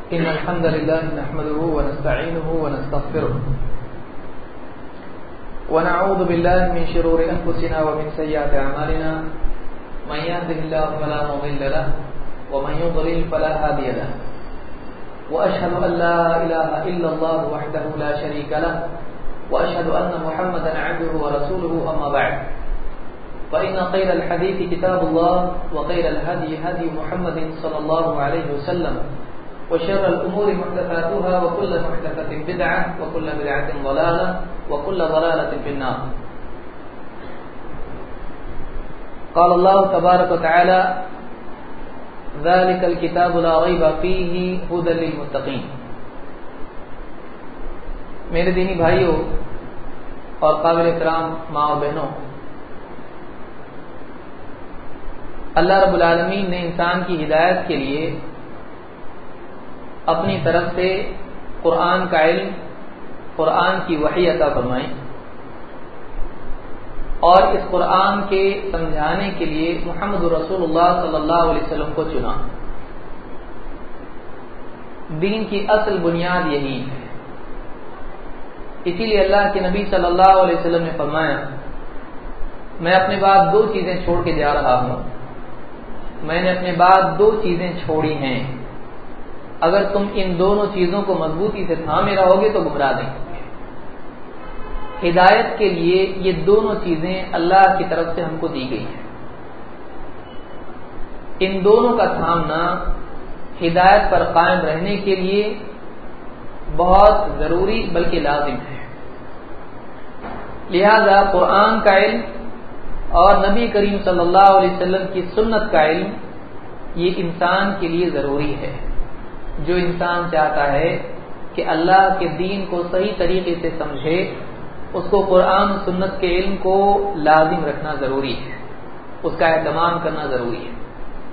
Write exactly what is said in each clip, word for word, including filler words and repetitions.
إن الحمد لله نحمده ونستعينه ونستغفره ونعوذ بالله من شرور أنفسنا ومن سيئات أعمالنا من يهده الله فلا مضل له ومن يضلل فلا هادي له وأشهد أن لا إله إلا الله وحده لا شريك له وأشهد أن محمدا عبده ورسوله أما بعد فإن خير الحديث كتاب الله وخير الهدي هدي محمد صلى الله عليه وسلم وشر الأمور محدثاتها وكل محدثة بدعة وكل بدعة ضلالة وكل ضلالة في النار. قال الله تبارك وتعالى ذلك الكتاب لا ريب فيه هدى للمتقين. میرے دینی بھائیوں اور قابل احترام ماں اور بہنوں، اللہ رب العالمین نے انسان کی ہدایت کے لیے اپنی طرف سے قرآن کا علم، قرآن کی وحی عطا فرمائی اور اس قرآن کے سمجھانے کے لیے محمد رسول اللہ صلی اللہ علیہ وسلم کو چنا. دین کی اصل بنیاد یہی ہے. اسی لیے اللہ کے نبی صلی اللہ علیہ وسلم نے فرمایا، میں اپنے بعد دو چیزیں چھوڑ کے جا رہا ہوں. میں نے اپنے بعد دو چیزیں چھوڑی ہیں، اگر تم ان دونوں چیزوں کو مضبوطی سے تھامے رہو گے تو گمراہ نہیں ہوگے. ہدایت کے لیے یہ دونوں چیزیں اللہ کی طرف سے ہم کو دی گئی ہیں. ان دونوں کا تھامنا ہدایت پر قائم رہنے کے لیے بہت ضروری بلکہ لازم ہے. لہذا قرآن کا علم اور نبی کریم صلی اللہ علیہ وسلم کی سنت کا علم یہ انسان کے لیے ضروری ہے. جو انسان چاہتا ہے کہ اللہ کے دین کو صحیح طریقے سے سمجھے، اس کو قرآن و سنت کے علم کو لازم رکھنا ضروری ہے، اس کا اہتمام کرنا ضروری ہے.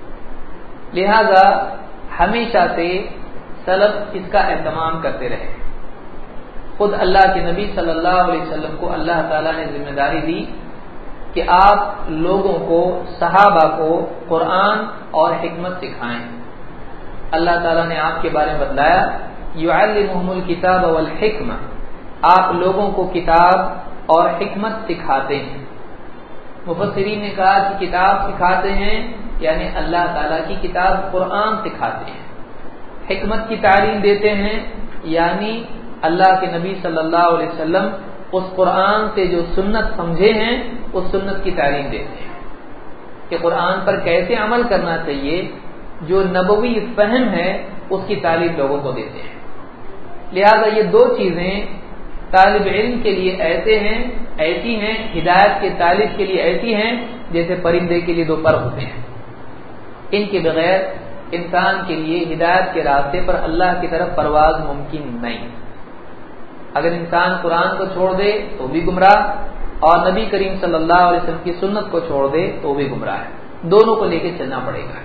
لہذا ہمیشہ سے سلف اس کا اہتمام کرتے رہے. خود اللہ کے نبی صلی اللہ علیہ وسلم کو اللہ تعالیٰ نے ذمہ داری دی کہ آپ لوگوں کو، صحابہ کو قرآن اور حکمت سکھائیں. اللہ تعالیٰ نے آپ کے بارے میں بتلایا، یعلمہم الکتاب والحکمہ، آپ لوگوں کو کتاب اور حکمت سکھاتے ہیں. مفسرین نے کہا کہ کتاب سکھاتے ہیں یعنی اللہ تعالیٰ کی کتاب قرآن سکھاتے ہیں. حکمت کی تعلیم دیتے ہیں یعنی اللہ کے نبی صلی اللہ علیہ وسلم اس قرآن سے جو سنت سمجھے ہیں اس سنت کی تعلیم دیتے ہیں کہ قرآن پر کیسے عمل کرنا چاہیے. جو نبوی فہم ہے اس کی تعلیم لوگوں کو دیتے ہیں. لہذا یہ دو چیزیں طالب علم کے لیے ایسے ہیں ایسی ہیں ہدایت کے طالب کے لیے ایسی ہیں جیسے پرندے کے لیے دو پر ہوتے ہیں. ان کے بغیر انسان کے لیے ہدایت کے راستے پر اللہ کی طرف پرواز ممکن نہیں. اگر انسان قرآن کو چھوڑ دے تو بھی گمراہ، اور نبی کریم صلی اللہ علیہ وسلم کی سنت کو چھوڑ دے تو بھی گمراہ ہے. دونوں کو لے کے چلنا پڑے گا.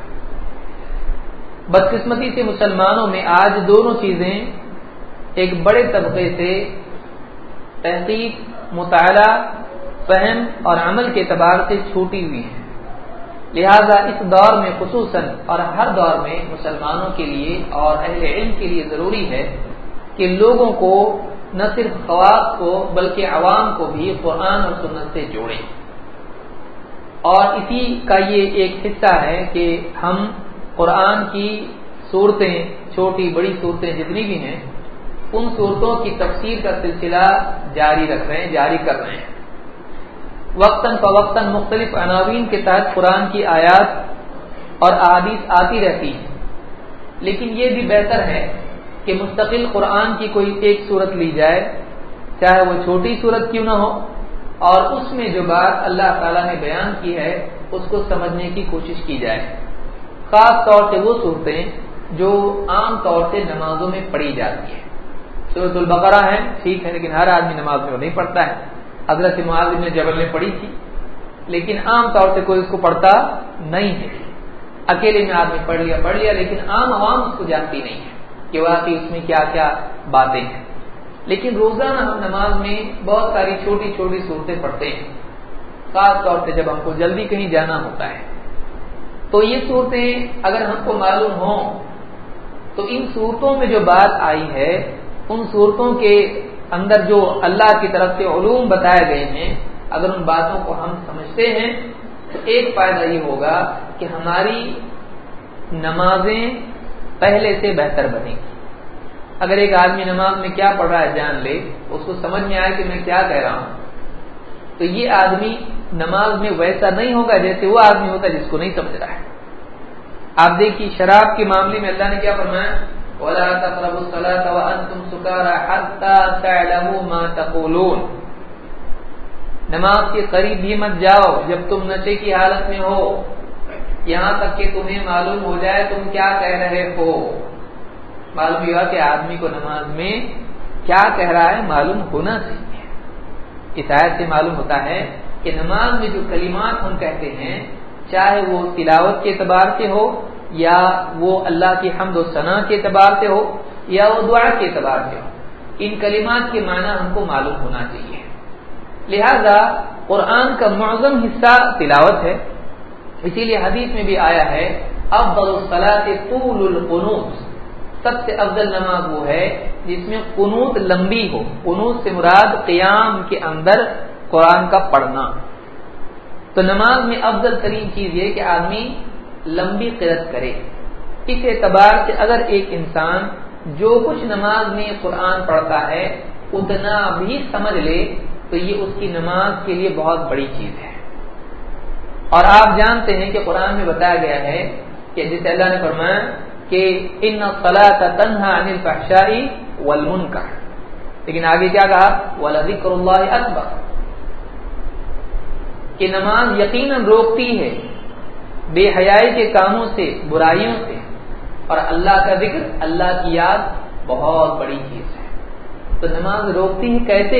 بدقسمتی سے مسلمانوں میں آج دونوں چیزیں ایک بڑے طبقے سے تحقیق، مطالعہ، فہم اور عمل کے اعتبار سے چھوٹی ہوئی ہیں. لہذا اس دور میں خصوصاً اور ہر دور میں مسلمانوں کے لیے اور اہل علم کے لیے ضروری ہے کہ لوگوں کو نہ صرف خواص کو بلکہ عوام کو بھی قرآن اور سنت سے جوڑیں. اور اسی کا یہ ایک حصہ ہے کہ ہم قرآن کی صورتیں، چھوٹی بڑی صورتیں جتنی بھی ہیں، ان صورتوں کی تفسیر کا سلسلہ جاری رکھ رہے ہیں، جاری کر رہے ہیں. وقتاً فوقتاً مختلف عناوین کے تحت قرآن کی آیات اور احادیث آتی رہتی ہیں، لیکن یہ بھی بہتر ہے کہ مستقل قرآن کی کوئی ایک صورت لی جائے، چاہے وہ چھوٹی صورت کیوں نہ ہو، اور اس میں جو بات اللہ تعالیٰ نے بیان کی ہے اس کو سمجھنے کی کوشش کی جائے. خاص طور سے وہ صورتیں جو عام طور سے نمازوں میں پڑھی جاتی ہیں. سورۃ البقرہ ہے، ٹھیک ہے، لیکن ہر آدمی نماز میں نہیں پڑھتا ہے. حضرت معاذ بن جبل نے پڑھی تھی، لیکن عام طور سے کوئی اس کو پڑھتا نہیں ہے. اکیلے میں آدمی پڑھ لیا پڑھ لیا لیکن عام عوام اس کو جانتی نہیں ہے کہ واقعی اس میں کیا کیا باتیں ہیں. لیکن روزانہ ہم نماز میں بہت ساری چھوٹی چھوٹی صورتیں پڑھتے ہیں، خاص طور سے جب ہم کو جلدی کہیں جانا ہوتا ہے. تو یہ صورتیں اگر ہم کو معلوم ہوں تو ان صورتوں میں جو بات آئی ہے ان صورتوں کے اندر جو اللہ کی طرف سے علوم بتائے گئے ہیں، اگر ان باتوں کو ہم سمجھتے ہیں تو ایک فائدہ یہ ہوگا کہ ہماری نمازیں پہلے سے بہتر بنیں گی۔ اگر ایک آدمی نماز میں کیا پڑھ رہا ہے جان لے، اس کو سمجھ میں آئے کہ میں کیا کہہ رہا ہوں، تو یہ آدمی نماز میں ویسا نہیں ہوگا جیسے وہ آدمی ہوتا ہے جس کو نہیں سمجھ رہا ہے۔ آپ دیکھیے شراب کے معاملے میں اللہ نے کیا فرمایا، وَلَا تَقْرَبُوا الصَّلَاةَ وَأَنْتُمْ سُكَارَىٰ حَتَّىٰ تَعْلَمُوا مَا تَقُولُونَ، نماز کے قریب بھی مت جاؤ جب تم نشے کی حالت میں ہو، یہاں تک کہ تمہیں معلوم ہو جائے تم کیا کہہ رہے ہو۔ معلوم ہوا کہ آدمی کو نماز میں کیا کہہ رہا ہے معلوم ہونا چاہیے۔ اس آیت سے معلوم ہوتا ہے کہ نماز میں جو کلمات ہم کہتے ہیں، چاہے وہ تلاوت کے اعتبار سے ہو یا وہ اللہ کی حمد و ثنا کے اعتبار سے ہو یا وہ دعا کے اعتبار سے ہو، ان کلمات کے معنی ہم کو معلوم ہونا چاہیے۔ لہذا قرآن کا معظم حصہ تلاوت ہے، اسی لیے حدیث میں بھی آیا ہے افضل الصلاۃ طول القنوت، سب سے افضل نماز وہ ہے جس میں قنوت لمبی ہو۔ قنوت سے مراد قیام کے اندر قرآن کا پڑھنا۔ تو نماز میں افضل ترین چیز یہ کہ آدمی لمبی قرأت کرے۔ اس اعتبار سے اگر ایک انسان جو کچھ نماز میں قرآن پڑھتا ہے اتنا بھی سمجھ لے تو یہ اس کی نماز کے لیے بہت بڑی چیز ہے۔ اور آپ جانتے ہیں کہ قرآن میں بتایا گیا ہے کہ جسے اللہ نے فرمایا کہ ان الصلاۃ تنہی عن الفحشاء والمنکر، لیکن آگے کیا کہا، ولذکر اللہ اکبر، کہ نماز یقیناً روکتی ہے بے حیائی کے کاموں سے، برائیوں سے، اور اللہ کا ذکر، اللہ کی یاد بہت بڑی چیز ہے۔ تو نماز روکتی ہے کیسے؟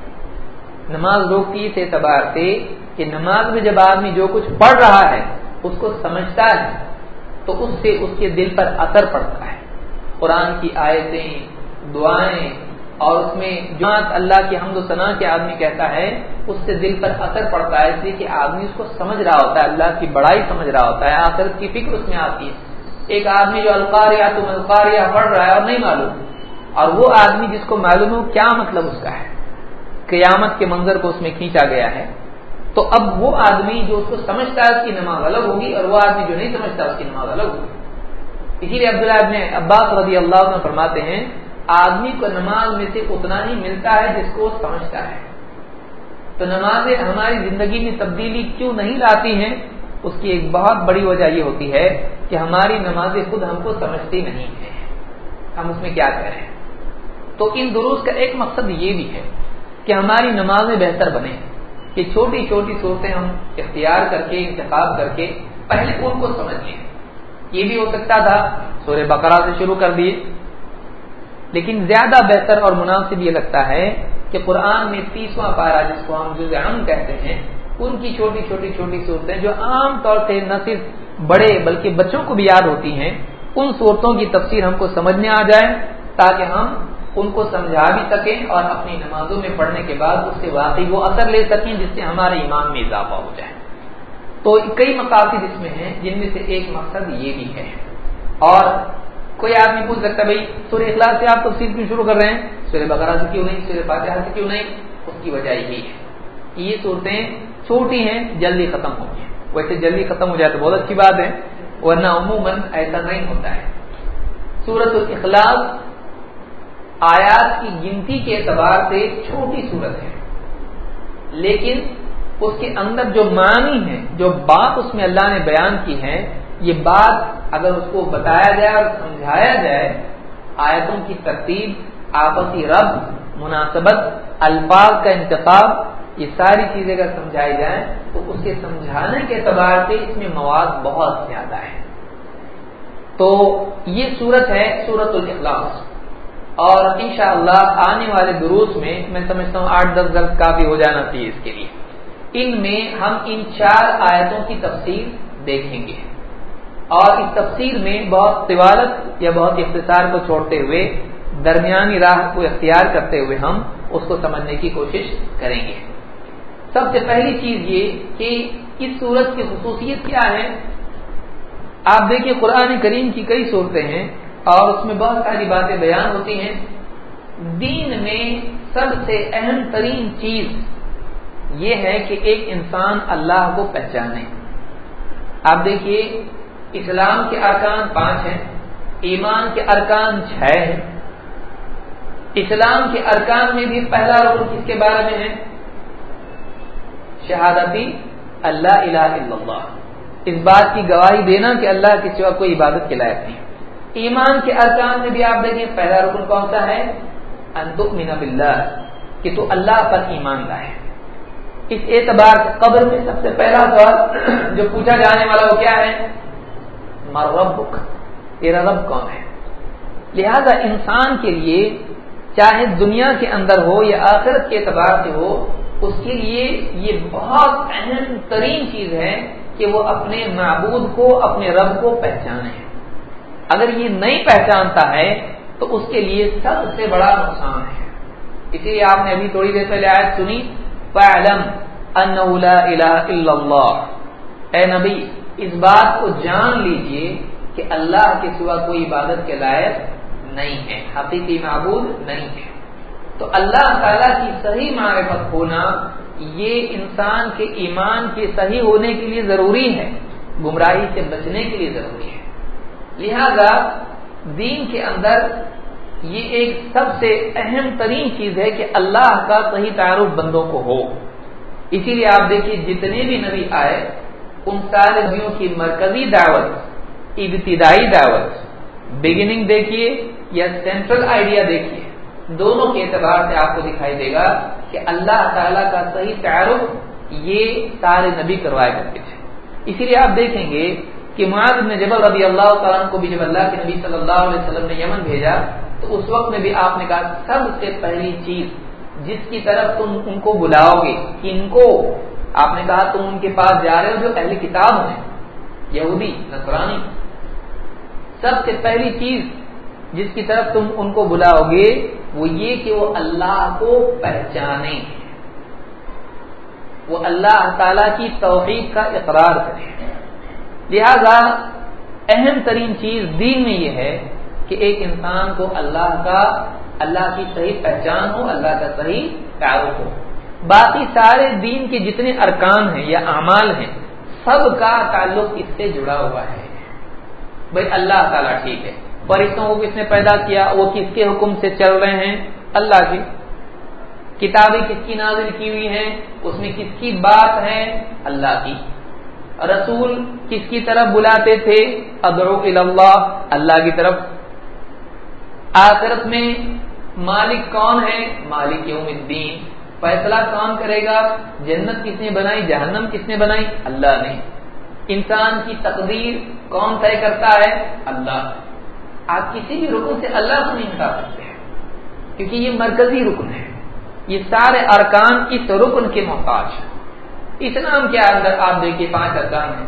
نماز روکتی ہے اس اعتبار سے کہ نماز میں جب آدمی جو کچھ پڑھ رہا ہے اس کو سمجھتا ہے تو اس سے اس کے دل پر اثر پڑتا ہے۔ قرآن کی آیتیں، دعائیں اور اس میں جو اللہ کی حمد و ثنا کے آدمی کہتا ہے اس سے دل پر اثر پڑتا ہے، اس لیے کہ آدمی اس کو سمجھ رہا ہوتا ہے، اللہ کی بڑائی سمجھ رہا ہوتا ہے، آخرت کی فکر اس میں آتی ہے۔ ایک آدمی جو القاریہ تم القاریہ پڑھ رہا ہے اور نہیں معلوم، اور وہ آدمی جس کو معلوم ہو کیا مطلب اس کا ہے، قیامت کے منظر کو اس میں کھینچا گیا ہے، تو اب وہ آدمی جو اس کو سمجھتا ہے اس کی نماز الگ ہوگی، اور وہ آدمی جو نہیں سمجھتا اس کی نماز الگ ہوگی۔ اسی لیے عبداللہ ابن عباس رضی اللہ عنہ فرماتے ہیں آدمی کو نماز میں سے اتنا ہی ملتا ہے جس کو سمجھتا ہے۔ تو نمازیں ہماری زندگی میں تبدیلی کیوں نہیں لاتی ہیں، اس کی ایک بہت بڑی وجہ یہ ہوتی ہے کہ ہماری نمازیں خود ہم کو سمجھتی نہیں ہیں، ہم اس میں کیا کہہ رہے ہیں۔ تو ان دروس کا ایک مقصد یہ بھی ہے کہ ہماری نمازیں بہتر بنیں، کہ چھوٹی چھوٹی صورتیں ہم اختیار کر کے، انتخاب کر کے پہلے ان کو سمجھ لیں۔ یہ بھی ہو سکتا تھا سورہ بقرہ سے شروع کر دیے، لیکن زیادہ بہتر اور مناسب یہ لگتا ہے کہ قرآن میں تیسواں پارہ جس کو ہم جزء عام کہتے ہیں، ان کی چھوٹی چھوٹی چھوٹی صورتیں جو عام طور سے نہ صرف بڑے بلکہ بچوں کو بھی یاد ہوتی ہیں، ان صورتوں کی تفسیر ہم کو سمجھنے آ جائے تاکہ ہم ان کو سمجھا بھی سکیں اور اپنی نمازوں میں پڑھنے کے بعد اس سے واقعی وہ اثر لے سکیں جس سے ہمارے ایمان میں اضافہ ہو جائے۔ تو کئی مقاصد اس میں ہیں، جن میں سے ایک مقصد یہ بھی ہے۔ اور کوئی آدمی پوچھ سکتا ہے بھائی سورہ اخلاص سے آپ تفسیر کیوں شروع کر رہے ہیں، سورہ بقرہ سے کیوں نہیں، سورہ فاتحہ سے کیوں نہیں؟ اس کی وجہ یہی ہے کہ یہ صورتیں چھوٹی ہیں، جلدی ختم ہو گئی۔ ویسے جلدی ختم ہو جائے تو بہت اچھی بات ہے، ورنہ عموماً ایسا نہیں ہوتا ہے۔ سورۃ الاخلاص آیات کی گنتی کے اعتبار سے چھوٹی سورت ہے، لیکن اس کے اندر جو معنی ہے، جو بات اس میں اللہ نے بیان کی ہے، یہ بات اگر اس کو بتایا جائے اور سمجھایا جائے، آیتوں کی ترتیب، آپسی ربط، مناسبت، الفاظ کا انتخاب، یہ ساری چیزیں اگر سمجھائی جائیں تو اس کے سمجھانے کے اعتبار سے اس میں مواد بہت زیادہ ہے۔ تو یہ سورت ہے سورۃ الاخلاص، اور انشاءاللہ آنے والے دروس میں میں سمجھتا ہوں آٹھ دس درس کافی ہو جانا چاہیے اس کے لیے، ان میں ہم ان چار آیتوں کی تفسیر دیکھیں گے، اور اس تفسیر میں بہت طوالت یا بہت اختصار کو چھوڑتے ہوئے درمیانی راہ کو اختیار کرتے ہوئے ہم اس کو سمجھنے کی کوشش کریں گے۔ سب سے پہلی چیز یہ کہ اس سورت کی خصوصیت کیا ہے۔ آپ دیکھیں قرآن کریم کی کئی صورتیں ہیں اور اس میں بہت ساری باتیں بیان ہوتی ہیں. دین میں سب سے اہم ترین چیز یہ ہے کہ ایک انسان اللہ کو پہچانے. آپ دیکھیے اسلام کے ارکان پانچ ہیں، ایمان کے ارکان چھ ہیں. اسلام کے ارکان میں بھی پہلا رکن کس کے بارے میں ہے؟ شہادتی اللہ الہ الا اللہ، اس بات کی گواہی دینا کہ اللہ کے سوا کوئی عبادت کے لائق نہیں. ایمان کے ارکان میں بھی آپ دیکھیں پہلا رکن کون سا ہے؟ ان تؤمن باللہ، کہ تو اللہ پر ایمان لائے. اس اعتبار سے قبر میں سب سے پہلا سوال جو پوچھا جانے والا وہ کیا ہے؟ من ربک، تیرا رب کون ہے؟ لہذا انسان کے لیے چاہے دنیا کے اندر ہو یا آخرت کے اعتبار سے ہو، اس کے لیے یہ بہت اہم ترین چیز ہے کہ وہ اپنے معبود کو، اپنے رب کو پہچانے. اگر یہ نہیں پہچانتا ہے تو اس کے لیے سب سے بڑا نقصان ہے. اسی لیے آپ نے ابھی تھوڑی دیر پہلے آیت سنی، فَاعْلَمْ أَنَّهُ لَا إِلَهَ إِلَّا اللَّهُ، اے نبی اس بات کو جان لیجئے کہ اللہ کے سوا کوئی عبادت کے لائق نہیں ہے، حقیقی معبود نہیں ہے. تو اللہ تعالیٰ کی صحیح معرفت ہونا یہ انسان کے ایمان کے صحیح ہونے کے لیے ضروری ہے، گمراہی سے بچنے کے لیے ضروری ہے. لہذا دین کے اندر یہ ایک سب سے اہم ترین چیز ہے کہ اللہ کا صحیح تعارف بندوں کو ہو. اسی لیے آپ دیکھیے جتنے بھی نبی آئے ان سارے نبیوں کی مرکزی دعوت، ابتدائی دعوت، بگننگ دیکھیے یا سینٹرل آئیڈیا دیکھیے، دونوں کے اعتبار سے آپ کو دکھائی دے گا کہ اللہ تعالیٰ کا صحیح تعارف یہ سارے نبی کروایا کرتے تھے. اسی لیے آپ دیکھیں گے کہ معاذ بن جبل رضی اللہ تعالیٰ عنہ کو بھی جب اللہ کے نبی صلی اللہ علیہ وسلم نے یمن بھیجا تو اس وقت میں بھی آپ نے کہا سب سے پہلی چیز جس کی طرف تم ان کو بلاؤ گے، ان کو آپ نے کہا تم ان کے پاس جا رہے ہو جو اہل کتاب ہیں، یہودی نصرانی، سب سے پہلی چیز جس کی طرف تم ان کو بلاؤ گے وہ یہ کہ وہ اللہ کو پہچانیں، وہ اللہ تعالی کی توحید کا اقرار کریں. لہذا اہم ترین چیز دین میں یہ ہے کہ ایک انسان کو اللہ کا، اللہ کی صحیح پہچان ہو، اللہ کا صحیح تعارف ہو. باقی سارے دین کے جتنے ارکان ہیں یا اعمال ہیں سب کا تعلق اس سے جڑا ہوا ہے. بھائی اللہ تعالیٰ ٹھیک ہے، فرشتوں کو کس نے پیدا کیا، وہ کس کے حکم سے چل رہے ہیں؟ اللہ کی. کتابیں کس کی نازل کی ہوئی ہیں، اس میں کس کی بات ہے؟ اللہ کی. رسول کس کی طرف بلاتے تھے؟ ادعو الی اللہ، اللہ کی طرف. آخرت میں مالک کون ہے؟ مالک یوم الدین. فیصلہ کون کرے گا؟ جنت کس نے بنائی، جہنم کس نے بنائی؟ اللہ نے. انسان کی تقدیر کون طے کرتا ہے؟ اللہ. آپ کسی بھی رکن سے اللہ کو نہیں ہٹا سکتے ہیں کیونکہ یہ مرکزی رکن ہے. یہ سارے ارکان اس رکن کے محتاج ہیں. اسلام کے اندر آپ دیکھیے پانچ ارکان ہیں.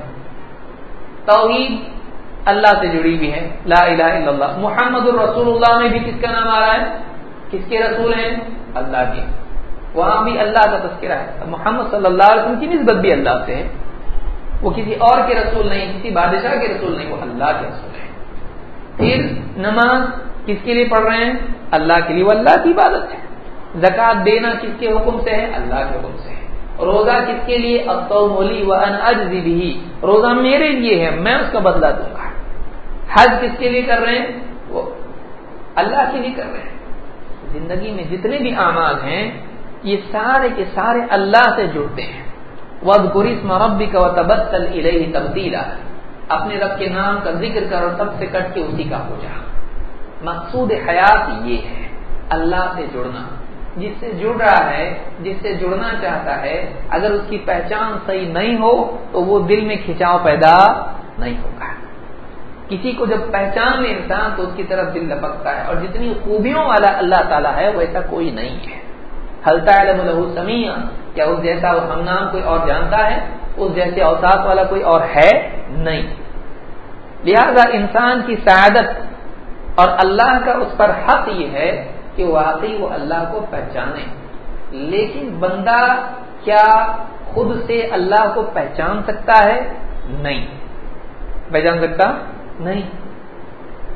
توحید اللہ سے جڑی ہوئی ہے، لا الہ الا اللہ. محمد الرسول اللہ میں بھی کس کا نام آ رہا ہے؟ کس کے رسول ہیں؟ اللہ کے. وہاں بھی اللہ کا تذکرہ ہے. محمد صلی اللہ علیہ وسلم کی نسبت بھی اللہ سے ہے، وہ کسی اور کے رسول نہیں، کسی بادشاہ کے رسول نہیں، وہ اللہ کے رسول ہے. پھر نماز کس کے لیے پڑھ رہے ہیں؟ اللہ کے لیے، وہ اللہ کی عبادت ہے. زکات دینا کس کے حکم سے ہے؟ اللہ کے حکم سے ہے. روزہ کس کے لیے؟ الصوم لی وانا اجزی بہ، روزہ میرے لیے ہے، میں اس کا بدلہ دوں گا. حج کس کے لیے کر رہے ہیں؟ وہ اللہ کے لیے کر رہے ہیں. زندگی میں جتنے بھی اعمال ہیں یہ سارے کے سارے اللہ سے جڑتے ہیں. وَاذْكُرِ اسْمَ رَبِّكَ وَتَبَتَّلْ إِلَيْهِ تَبْتِيلًا، اپنے رب کے نام کا ذکر کر اور سب سے کٹ کے اسی کا ہو جا. مقصود حیات یہ ہے اللہ سے جڑنا. جس سے جڑ رہا ہے، جس سے جڑنا چاہتا ہے، اگر اس کی پہچان صحیح نہیں ہو تو وہ دل میں کھچاؤ پیدا نہیں ہوگا. کسی کو جب پہچان لے انسان تو اس کی طرف دل لپکتا ہے. اور جتنی خوبیوں والا اللہ تعالیٰ ہے ویسا کوئی نہیں ہے. هل تعلم له سميعا، کیا اس جیسا وہ ہم نام کوئی اور جانتا ہے؟ اس جیسے اوصاف والا کوئی اور ہے نہیں. لہذا انسان کی سعادت اور اللہ کا اس پر حق یہ ہے کہ واقعی وہ اللہ کو پہچانے. لیکن بندہ کیا خود سے اللہ کو پہچان سکتا ہے؟ نہیں پہچان سکتا نہیں.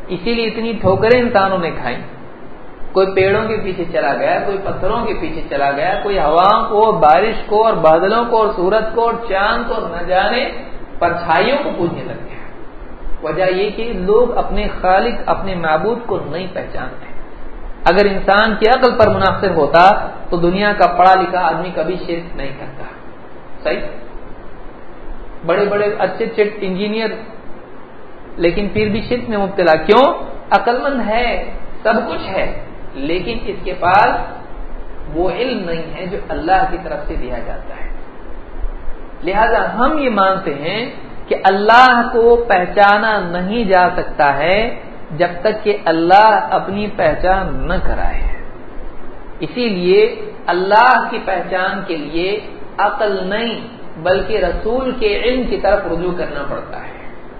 اسی لیے اتنی ٹھوکریں انسانوں نے کھائی. کوئی پیڑوں کے پیچھے چلا گیا, کوئی پتھروں کے پیچھے چلا گیا, کوئی ہواؤں کو, بارش کو اور بادلوں کو اور سورج کو اور چاند کو نہ جانے پرچھائیوں کو پوجنے لگ گیا. وجہ یہ کہ لوگ اپنے خالق, اپنے معبود کو نہیں پہچانتے. اگر انسان کی عقل پر منحصر ہوتا تو دنیا کا پڑھا لکھا آدمی کبھی شرک نہیں کرتا. صحیح, بڑے بڑے اچھے اچھے انجینئر لیکن پھر بھی شرک میں مبتلا. کیوں؟ عقل مند ہے, سب کچھ ہے, لیکن اس کے پاس وہ علم نہیں ہے جو اللہ کی طرف سے دیا جاتا ہے. لہذا ہم یہ مانتے ہیں کہ اللہ کو پہچانا نہیں جا سکتا ہے جب تک کہ اللہ اپنی پہچان نہ کرائے. اسی لیے اللہ کی پہچان کے لیے عقل نہیں بلکہ رسول کے علم کی طرف رجوع کرنا پڑتا ہے.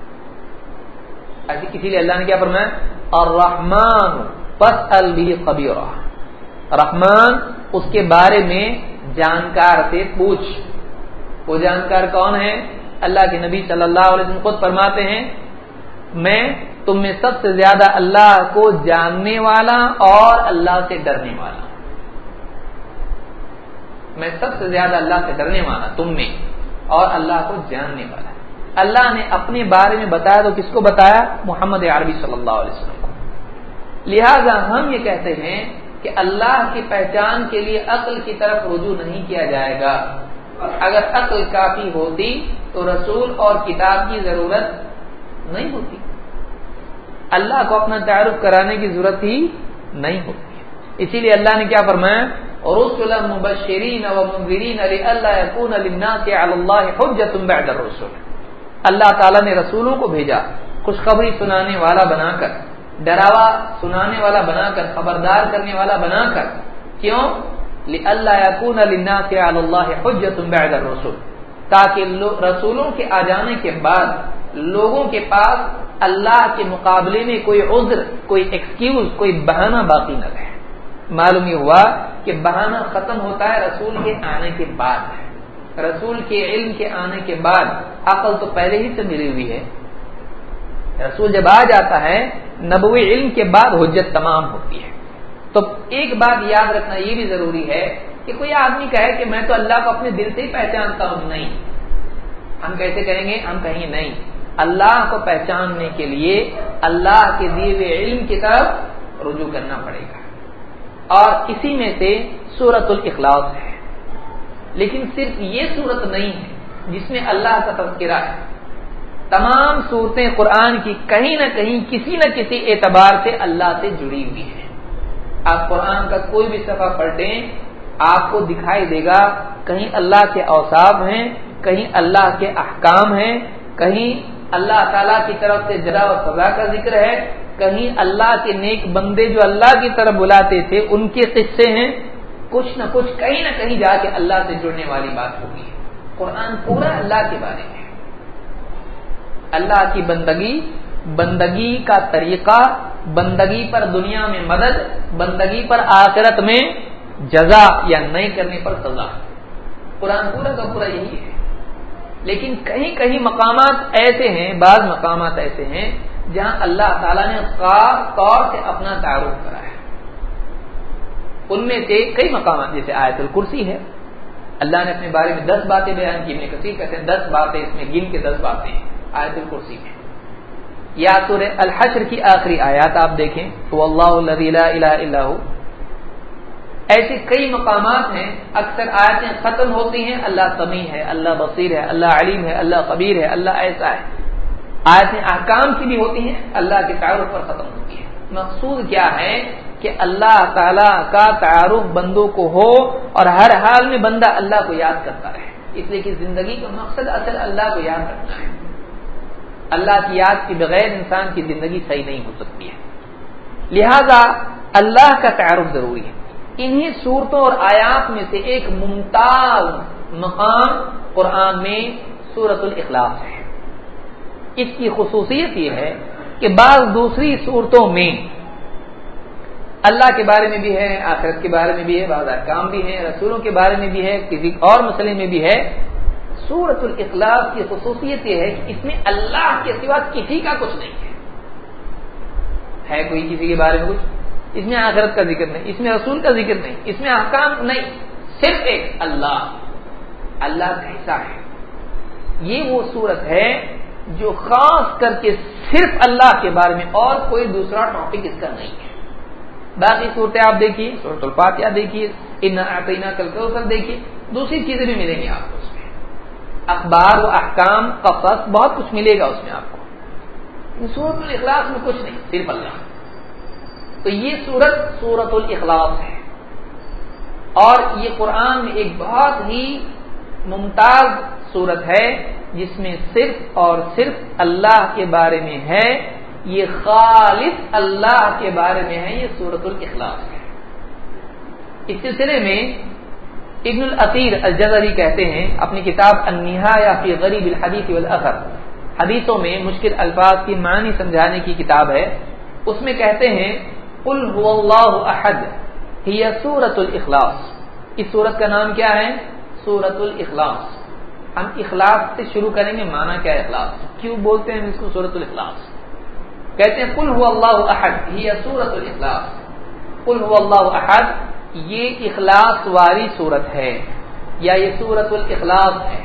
اسی لیے اللہ نے کیا فرمایا؟ الرحمن فاسأل به خبیرا. رحمان, اس کے بارے میں جانکار سے پوچھ. وہ جانکار کون ہے؟ اللہ کے نبی صلی اللہ علیہ وسلم خود فرماتے ہیں میں تم میں سب سے زیادہ اللہ کو جاننے والا اور اللہ سے ڈرنے والا. میں سب سے زیادہ اللہ سے ڈرنے والا تم میں اور اللہ کو جاننے والا. اللہ نے اپنے بارے میں بتایا تو کس کو بتایا؟ محمد عربی صلی اللہ علیہ وسلم کو. لہذا ہم یہ کہتے ہیں کہ اللہ کی پہچان کے لیے عقل کی طرف رجوع نہیں کیا جائے گا. اگر عقل کافی ہوتی تو رسول اور کتاب کی ضرورت نہیں ہوتی, اللہ کو اپنا تعارف کرانے کی ضرورت ہی نہیں ہوتی. اسی لیے اللہ نے کیا فرمایا؟ رسلا مبشرین ومنذرین لئلا یکون للناس علی اللہ حجۃ بعد الرسل. اللہ تعالیٰ نے رسولوں کو بھیجا خوشخبری سنانے والا بنا کر, ڈراوا سنانے والا بنا کر, خبردار کرنے والا بنا کر. کیوں؟ لئلا یکون للناس علی اللہ حجۃ بعد الرسل, تاکہ رسولوں کے آ جانے کے بعد لوگوں کے پاس اللہ کے مقابلے میں کوئی عذر, کوئی ایکسکیوز, کوئی بہانہ باقی نہ رہے. معلوم یہ ہوا کہ بہانہ ختم ہوتا ہے رسول کے آنے کے بعد. رسول کے علم کے آنے کے بعد, عقل تو پہلے ہی سے ملی ہوئی ہے. رسول جب آ جاتا ہے نبوی علم کے بعد حجت تمام ہوتی ہے. تو ایک بات یاد رکھنا یہ بھی ضروری ہے کہ کوئی آدمی کہے کہ میں تو اللہ کو اپنے دل سے ہی پہچانتا ہوں. نہیں, ہم کیسے کہیں گے؟ ہم کہیں نہیں. اللہ کو پہچاننے کے لیے اللہ کے دیے ہوئے علم کی طرف رجوع کرنا پڑے گا, اور اسی میں سے سورۃ الاخلاص ہے. لیکن صرف یہ سورت نہیں ہے جس میں اللہ کا تذکرہ ہے. تمام سورتیں قرآن کی کہیں نہ کہیں کسی نہ کسی اعتبار سے اللہ سے جڑی ہوئی ہیں. آپ قرآن کا کوئی بھی صفحہ پلٹیں آپ کو دکھائی دے گا کہیں اللہ کے اوصاف ہیں, کہیں اللہ کے احکام ہیں, کہیں اللہ تعالیٰ کی طرف سے جزا و سزا کا ذکر ہے, کہیں اللہ کے نیک بندے جو اللہ کی طرف بلاتے تھے ان کے قصے ہیں. کچھ نہ کچھ کہیں نہ کہیں جا کے اللہ سے جڑنے والی بات ہوگی. قرآن پورا اللہ کے بارے میں, اللہ کی بندگی, بندگی کا طریقہ, بندگی پر دنیا میں مدد, بندگی پر آخرت میں جزا یا نہیں کرنے پر سزا. قرآن پورا کا پورا یہی ہے. لیکن کہیں کہیں مقامات ایسے ہیں, بعض مقامات ایسے ہیں جہاں اللہ تعالیٰ نے خاص طور سے اپنا تعارف کرا ہے. ان میں سے کئی مقامات جیسے آیت الکرسی ہے, اللہ نے اپنے بارے میں دس باتیں بیان کی. ابن کثیر کہتے ہیں دس باتیں اس میں گن کے دس باتیں ہیں آیت الکرسی میں. یا سورہ الحشر کی آخری آیات آپ دیکھیں تو اللہ الذی لا الہ الا ہو. ایسے کئی مقامات ہیں اکثر آیتیں ختم ہوتی ہیں اللہ سمیع ہے, اللہ بصیر ہے, اللہ علیم ہے, اللہ خبیر ہے, اللہ ایسا ہے. آیتیں احکام کی بھی ہوتی ہیں, اللہ کے تعارف پر ختم ہوتی ہیں. مقصود کیا ہے کہ اللہ تعالیٰ کا تعارف بندوں کو ہو اور ہر حال میں بندہ اللہ کو یاد کرتا رہے. اس لیے کہ زندگی کا مقصد اصل اللہ کو یاد رکھنا ہے. اللہ کی یاد کے بغیر انسان کی زندگی صحیح نہیں ہو سکتی ہے. لہذا اللہ کا تعارف ضروری ہے. انہی صورتوں اور آیات میں سے ایک ممتاز مقام قرآن میں سورۃ الاخلاص ہے. اس کی خصوصیت یہ ہے کہ بعض دوسری صورتوں میں اللہ کے بارے میں بھی ہے, آخرت کے بارے میں بھی ہے, بعض احکام بھی ہیں, رسولوں کے بارے میں بھی ہے, کسی اور مسئلے میں بھی ہے. سورۃ الاخلاص کی خصوصیت یہ ہے کہ اس میں اللہ کے سوا کسی کا کچھ نہیں ہے. ہے کوئی کسی کے بارے میں کچھ؟ اس میں آخرت کا ذکر نہیں، اس میں رسول کا ذکر نہیں، اس میں احکام نہیں، صرف ایک اللہ، اللہ کیسا ہے۔ یہ وہ صورت ہے جو خاص کر کے صرف اللہ کے بارے میں، اور کوئی دوسرا ٹاپک اس کا نہیں ہے۔ باقی صورتیں آپ دیکھیے، سورۃ الفاتحہ دیکھیے، انا اعطیناک الکوثر دیکھیے، دوسری چیزیں بھی ملیں گی آپ کو اس میں، اخبار و احکام، قصص، بہت کچھ ملے گا اس میں آپ کو۔ سورۃ الاخلاص میں کچھ نہیں، صرف اللہ۔ تو یہ سورت سورۃ الاخلاص ہے، اور یہ قرآن میں ایک بہت ہی ممتاز سورت ہے جس میں صرف اور صرف اللہ کے بارے میں ہے، یہ خالص اللہ کے بارے میں ہے، یہ سورۃ الاخلاص ہے۔ اس سلسلے میں ابن الاثیر الجزری کہتے ہیں اپنی کتاب النہایہ فی غریب الحدیث والاثر، حدیثوں میں مشکل الفاظ کی معنی سمجھانے کی کتاب ہے، اس میں کہتے ہیں قل هو اللہ احد ہی سورۃ الاخلاص۔ اس سورت کا نام کیا ہے؟ سورۃ الاخلاص۔ ہم اخلاص سے شروع کریں گے، معنی کیا ہے اخلاص، کیوں بولتے ہیں اس کو سورۃ الاخلاص؟ کہتے ہیں قل هو اللہ احد ہی سورۃ الاخلاص، قل هو اللہ احد یہ اخلاص والی سورت ہے، یا یہ سورۃ الاخلاص ہے۔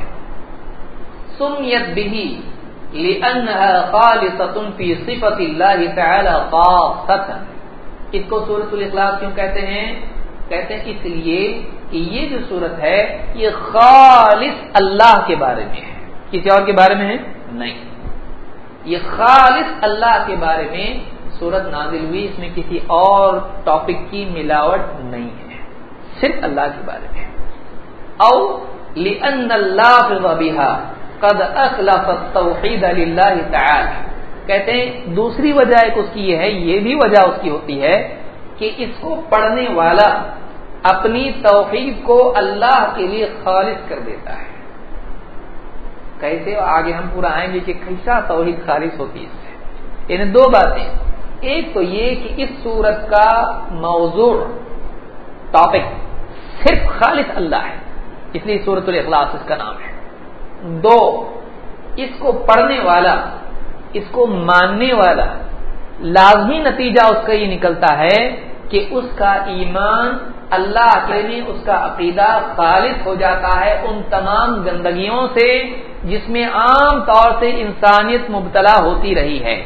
سمیت بہ لأنها خالصۃ فی صفۃ اللہ تعالی خاصۃ۔ اس کو سورۃ الاخلاص کیوں کہتے ہیں؟ کہتے ہیں اس لیے کہ یہ جو سورت ہے یہ خالص اللہ کے بارے میں ہے، کسی اور کے بارے میں ہے نہیں، یہ خالص اللہ کے بارے میں سورت نازل ہوئی، اس میں کسی اور ٹاپک کی ملاوٹ نہیں ہے، صرف اللہ کے بارے میں۔ او لأن اللافظ بها قد اخلص التوحید للہ تعالی، کہتے ہیں دوسری وجہ ایک اس کی یہ ہے، یہ بھی وجہ اس کی ہوتی ہے کہ اس کو پڑھنے والا اپنی توحید کو اللہ کے لیے خالص کر دیتا ہے۔ کیسے؟ آگے ہم پورا آئیں گے کہ کیسا توحید خالص ہوتی ہے اس سے۔ یعنی دو باتیں، ایک تو یہ کہ اس سورت کا موضوع ٹاپک صرف خالص اللہ ہے، اس لیے سورۃ الاخلاص اس کا نام ہے۔ دو، اس کو پڑھنے والا، اس کو ماننے والا، لازمی نتیجہ اس کا یہ نکلتا ہے کہ اس کا ایمان اللہ کے لیے، اس کا عقیدہ خالص ہو جاتا ہے ان تمام گندگیوں سے جس میں عام طور سے انسانیت مبتلا ہوتی رہی ہے۔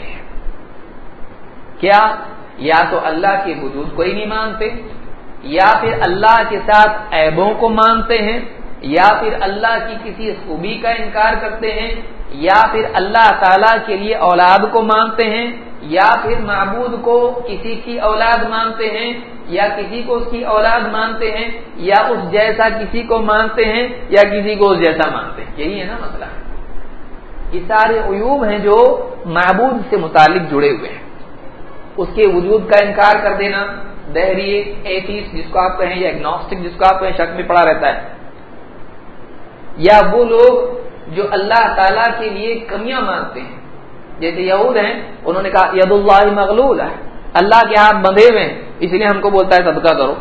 کیا؟ یا تو اللہ کے وجود کو ہی نہیں مانتے، یا پھر اللہ کے ساتھ عیبوں کو مانتے ہیں، یا پھر اللہ کی کسی خوبی کا انکار کرتے ہیں، یا پھر اللہ تعالی کے لیے اولاد کو مانتے ہیں، یا پھر معبود کو کسی کی اولاد مانتے ہیں، یا کسی کو اس کی اولاد مانتے ہیں، یا اس جیسا کسی کو مانتے ہیں، یا کسی کو اس جیسا مانتے ہیں۔ یہی ہے نا مسئلہ، یہ سارے عیوب ہیں جو معبود سے متعلق جڑے ہوئے ہیں۔ اس کے وجود کا انکار کر دینا، دہری ایتھیسٹ جس کو آپ کہیں، یا ایگنوسٹک جس کو آپ کہیں، شک میں پڑا رہتا ہے، یا وہ لوگ جو اللہ تعالی کے لیے کمیاں مانتے ہیں، جیسے یہود ہیں، انہوں نے کہا ید اللہ مغلول ہے، اللہ کے ہاتھ بندھے ہوئے ہیں اس لیے ہم کو بولتا ہے صدقہ کرو،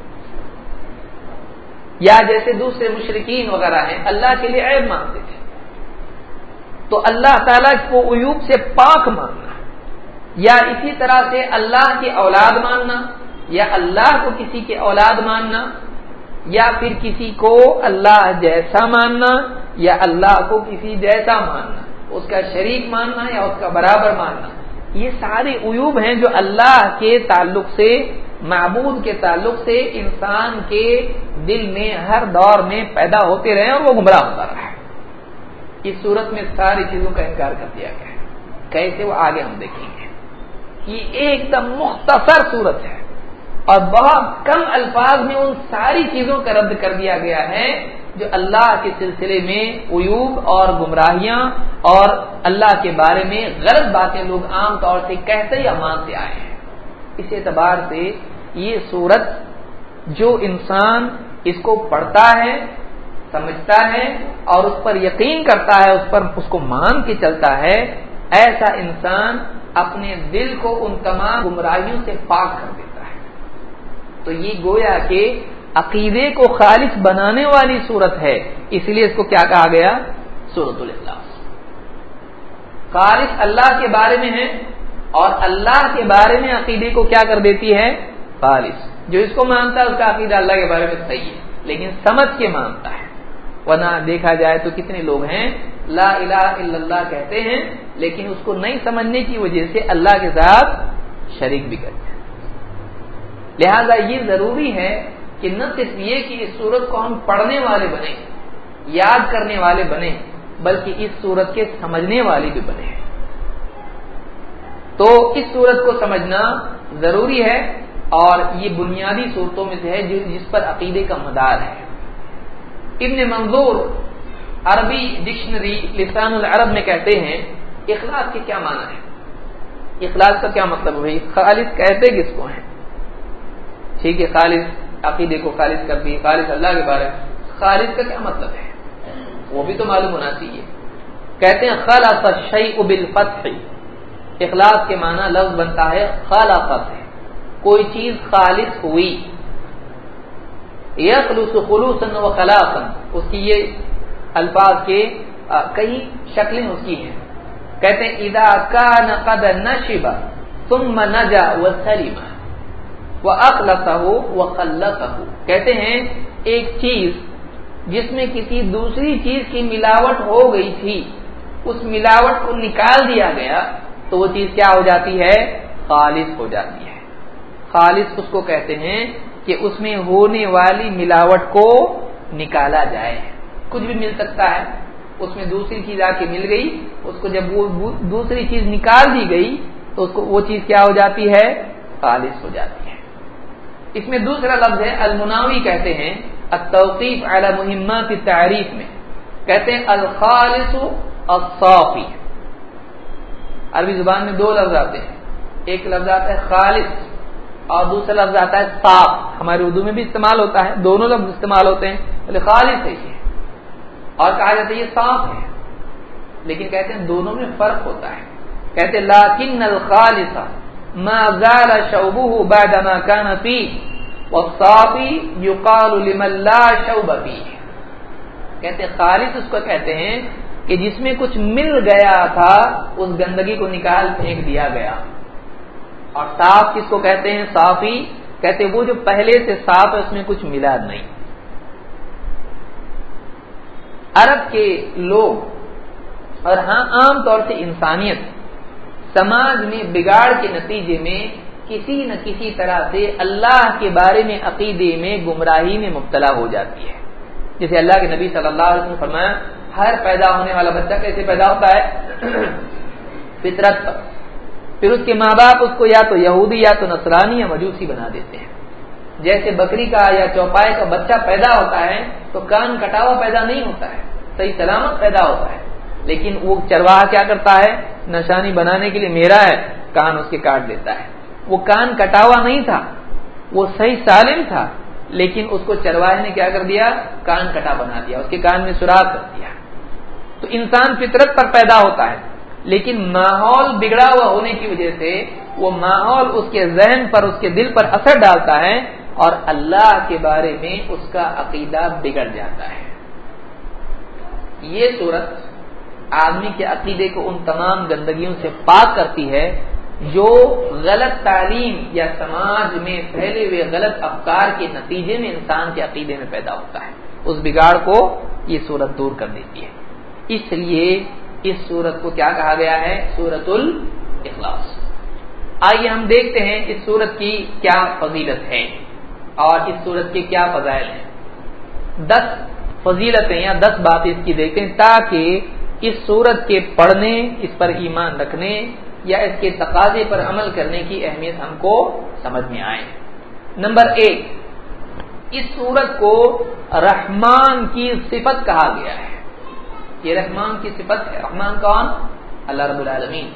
یا جیسے دوسرے مشرکین وغیرہ ہیں اللہ کے لیے عیب مانتے تھے۔ تو اللہ تعالیٰ کو عیوب سے پاک ماننا، یا اسی طرح سے اللہ کی اولاد ماننا، یا اللہ کو کسی کے اولاد ماننا، یا پھر کسی کو اللہ جیسا ماننا، یا اللہ کو کسی جیسا ماننا، اس کا شریک ماننا یا اس کا برابر ماننا، یہ سارے عیوب ہیں جو اللہ کے تعلق سے، معبود کے تعلق سے انسان کے دل میں ہر دور میں پیدا ہوتے رہے اور وہ گمراہ ہوتا رہا ہے۔ اس صورت میں ساری چیزوں کا انکار کر دیا گیا ہے۔ کیسے؟ وہ آگے ہم دیکھیں گے۔ یہ ایک دم مختصر صورت ہے اور بہت کم الفاظ میں ان ساری چیزوں کا رد کر دیا گیا ہے جو اللہ کے سلسلے میں عیوب اور گمراہیاں اور اللہ کے بارے میں غلط باتیں لوگ عام طور سے کہتے یا مانتے آئے ہیں۔ اس اعتبار سے یہ سورت جو انسان اس کو پڑھتا ہے، سمجھتا ہے اور اس پر یقین کرتا ہے، اس پر اس کو مان کے چلتا ہے، ایسا انسان اپنے دل کو ان تمام گمراہیوں سے پاک کر دیتا ہے۔ تو یہ گویا کہ عقیدے کو خالص بنانے والی صورت ہے، اس لیے اس کو کیا کہا گیا؟ سورۃ الاخلاص۔ خالص اللہ کے بارے میں ہے، اور اللہ کے بارے میں عقیدے کو کیا کر دیتی ہے؟ خالص. جو اس کو مانتا ہے اس کا عقیدہ اللہ کے بارے میں صحیح ہے لیکن سمجھ کے مانتا ہے. ورنہ دیکھا جائے تو کتنے لوگ ہیں لا الہ الا اللہ کہتے ہیں لیکن اس کو نہیں سمجھنے کی وجہ سے اللہ کے ساتھ شریک بھی کرتے ہیں. لہذا یہ ضروری ہے کہ نہ صرف یہ کہ اس سورت کو ہم پڑھنے والے بنے، یاد کرنے والے بنے، بلکہ اس سورت کے سمجھنے والے بھی بنے. تو اس سورت کو سمجھنا ضروری ہے اور یہ بنیادی صورتوں میں سے ہے جس پر عقیدے کا مدار ہے. ابن منظور عربی ڈکشنری لسان العرب میں کہتے ہیں اخلاص کے کیا معنی ہے؟ اخلاص کا کیا مطلب ہے؟ خالص کہتے کس کو ہیں؟ ٹھیک ہے، خالص عقیدے کو خالص کر دی، خالص اللہ کے بارے میں. خالص کا کیا مطلب ہے وہ بھی تو معلوم ہونا چاہیے. کہتے ہیں خلص الشیء بالفتح. اخلاص کے معنی لفظ بنتا ہے خلقت ہے، کوئی چیز خالص ہوئی. یخلص خلوصا و خلاصا، اس کی یہ الفاظ کے کئی شکلیں اس کی ہیں. کہتے ہیں اذا کان قد نشب ثم نجا وسلم واخلصه وخلصه. کہتے ہیں ایک چیز جس میں کسی دوسری چیز کی ملاوٹ ہو گئی تھی، اس ملاوٹ کو نکال دیا گیا تو وہ چیز کیا ہو جاتی ہے؟ خالص ہو جاتی ہے. خالص اس کو کہتے ہیں کہ اس میں ہونے والی ملاوٹ کو نکالا جائے. کچھ بھی مل سکتا ہے، اس میں دوسری چیز آ کے مل گئی، اس کو جب وہ دوسری چیز نکال دی گئی تو اس کو وہ چیز کیا ہو جاتی ہے؟ خالص ہو جاتی ہے. اس میں دوسرا لفظ ہے المناوی، کہتے ہیں التوقیف علی مہمات التعریف میں کہتے ہیں الخالص الصافی. عربی زبان میں دو لفظ آتے ہیں، ایک لفظ آتا ہے خالص اور دوسرا لفظ آتا ہے صاف. ہمارے اردو میں بھی استعمال ہوتا ہے، دونوں لفظ استعمال ہوتے ہیں. بولے خالص ہے یہ، اور کہا جاتا ہے یہ صاف ہے، لیکن کہتے ہیں دونوں میں فرق ہوتا ہے. کہتے ہیں لکن الخالص ما زال شوبه بعد ما كان فيه والصافي يقال لمن لا شوب فيه. کہتے ہیں خالص اس کو کہتے ہیں کہ جس میں کچھ مل گیا تھا، اس گندگی کو نکال پھینک دیا گیا. اور صاف کس کو کہتے ہیں؟ صافی. کہتے ہیں وہ جو پہلے سے صاف ہے، اس میں کچھ ملا نہیں. عرب کے لوگ اور ہاں عام طور سے انسانیت سماج میں بگاڑ کے نتیجے میں کسی نہ کسی طرح سے اللہ کے بارے میں عقیدے میں گمراہی میں مبتلا ہو جاتی ہے. جیسے اللہ کے نبی صلی اللہ علیہ وسلم نے فرمایا ہر پیدا ہونے والا بچہ کیسے پیدا ہوتا ہے؟ فطرت پر. پھر اس کے ماں باپ اس کو یا تو یہودی یا تو نصرانی یا مجوسی بنا دیتے ہیں. جیسے بکری کا یا چوپائے کا بچہ پیدا ہوتا ہے تو کان کٹا ہوا پیدا نہیں ہوتا ہے، صحیح سلامت پیدا ہوتا ہے. لیکن وہ چرواہا کیا کرتا ہے؟ نشانی بنانے کے لیے میرا ہے، کان اس کے کاٹ دیتا ہے. وہ کان کٹا ہوا نہیں تھا، وہ صحیح سالم تھا، لیکن اس کو چرواہے نے کیا کر دیا؟ کان کٹا بنا دیا، اس کے کان میں سوراخ کر دیا. تو انسان فطرت پر پیدا ہوتا ہے، لیکن ماحول بگڑا ہوا ہونے کی وجہ سے وہ ماحول اس کے ذہن پر، اس کے دل پر اثر ڈالتا ہے اور اللہ کے بارے میں اس کا عقیدہ بگڑ جاتا ہے. یہ صورت آدمی کے عقیدے کو ان تمام گندگیوں سے پاک کرتی ہے جو غلط تعلیم یا سماج میں پھیلے ہوئے غلط افکار کے نتیجے میں انسان کے عقیدے میں پیدا ہوتا ہے. اس بگاڑ کو یہ صورت دور کر دیتی ہے. اس لیے اس صورت کو کیا کہا گیا ہے؟ سورۃ الاخلاص. آئیے ہم دیکھتے ہیں اس صورت کی کیا فضیلت ہے اور اس صورت کے کیا فضائل ہیں. دس فضیلتیں یا دس باتیں اس کی دیکھیں تاکہ اس صورت کے پڑھنے، اس پر ایمان رکھنے یا اس کے تقاضے پر عمل کرنے کی اہمیت ہم کو سمجھ میں آئے. نمبر ایک، اس صورت کو رحمان کی صفت کہا گیا ہے. یہ رحمان کی صفت ہے. رحمان کون؟ اللہ رب العالمین.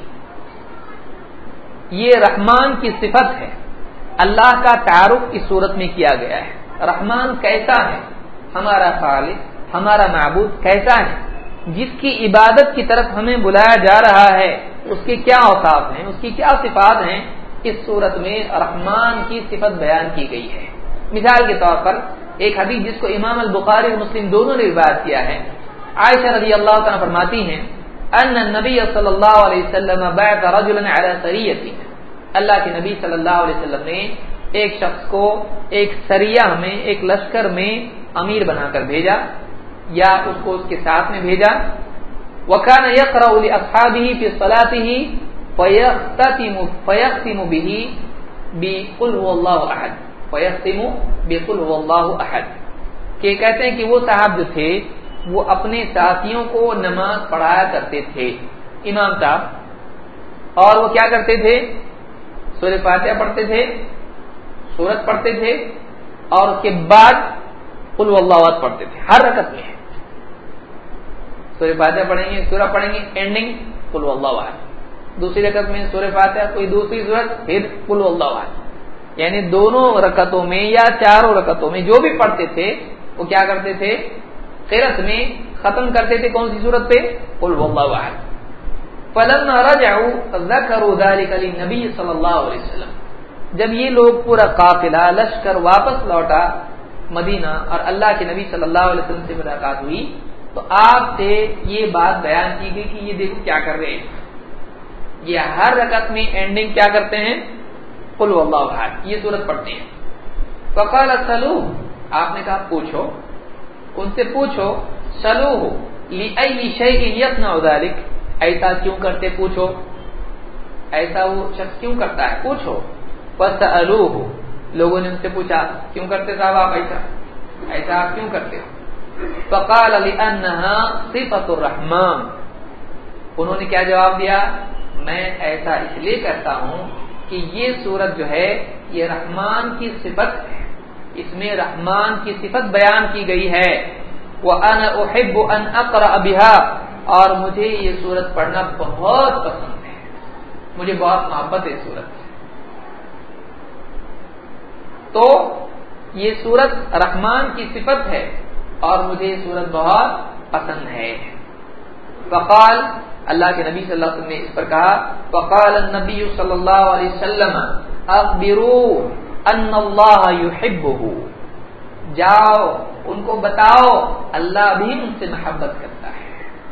یہ رحمان کی صفت ہے. اللہ کا تعارف اس صورت میں کیا گیا ہے. رحمان کیسا ہے؟ ہمارا خالق، ہمارا معبود کیسا ہے؟ جس کی عبادت کی طرف ہمیں بلایا جا رہا ہے، اس کے کیا اوصاف ہیں، اس کی کیا صفات ہیں؟ اس صورت میں رحمان کی صفت بیان کی گئی ہے. مثال کے طور پر ایک حدیث جس کو امام البخاری اور مسلم دونوں نے روایت کیا ہے، عائشہ رضی اللہ عنہ فرماتی ہیں ان النبی صلی اللہ علیہ وسلم بعث رجلا علی سریۃ، اللہ کے نبی صلی اللہ علیہ وسلم نے ایک شخص کو ایک سریہ میں، ایک لشکر میں امیر بنا کر بھیجا یا اس کو اس کے ساتھ میں بھیجا. وکان یقرأ لاصحابہ فی صلاتہ فیختتم فیختم به بقل هو اللہ احد فیختم بقل هو اللہ احد، کہ کہتے ہیں کہ وہ صاحب جو تھے وہ اپنے ساتھیوں کو نماز پڑھایا کرتے تھے، امام صاحب، اور وہ کیا کرتے تھے؟ سورہ فاتحہ پڑھتے تھے، سورت پڑھتے تھے، اور اس کے بعد قل هو اللہ احد پڑھتے تھے ہر رکعت میں. سورہ فاتحہ پڑھیں گے، سورہ پڑھیں گے، اینڈنگ قل هو اللہ احد. دوسری رکعت میں سورہ فاتحہ، کوئی دوسری سورت، پھر قل هو اللہ احد. یعنی دونوں رکعتوں میں یا چاروں رکعتوں میں جو بھی پڑھتے تھے وہ کیا کرتے تھے؟ قرأت میں ختم کرتے تھے کون سی سورت پہ؟ قل هو اللہ احد. فلما رجعوا ذكروا ذلك للنبي صلی اللہ علیہ وسلم، جب یہ لوگ پورا قافلہ لشکر واپس لوٹا مدینہ اور اللہ کے نبی صلی اللہ علیہ وسلم سے ملاقات ہوئی تو آپ سے یہ بات بیان کی گئی کہ یہ دیکھو کیا کر رہے ہیں، یہ ہر رکعت میں اینڈنگ کیا کرتے ہیں؟ قل هو اللہ احد، یہ سورت پڑھتے ہیں. فقال سلوه، آپ نے کہا پوچھو، ان سے پوچھو، سلوه لأي شيء يصنع ذلك، ایسا کیوں کرتے پوچھو، ایسا وہ شخص کیوں کرتا ہے پوچھو. فسألوه، لوگوں نے ان سے پوچھا کیوں کرتے صاحب آپ ایسا ایسا آپ کیوں کرتے ہو؟ فقال لأنها صفة الرحمن، انہوں نے کیا جواب دیا؟ میں ایسا اس لیے کرتا ہوں کہ یہ سورت جو ہے یہ رحمان کی صفت ہے، اس میں رحمان کی صفت بیان کی گئی ہے. وَأَنَا أُحِبُّ أَنْ أَقْرَأَ بِهَا، اور مجھے یہ سورت پڑھنا بہت پسند ہے، مجھے بہت محبت ہے سورت سے. تو یہ سورت رحمان کی صفت ہے اور مجھے یہ سورت بہت پسند ہے. فقال، اللہ کے نبی صلی اللہ علیہ وسلم نے اس پر کہا، فقال النبی صلی اللہ علیہ وسلم اخبروا ان اللہ یحبہ، جاؤ ان کو بتاؤ اللہ بھی ان سے محبت کرتا ہے.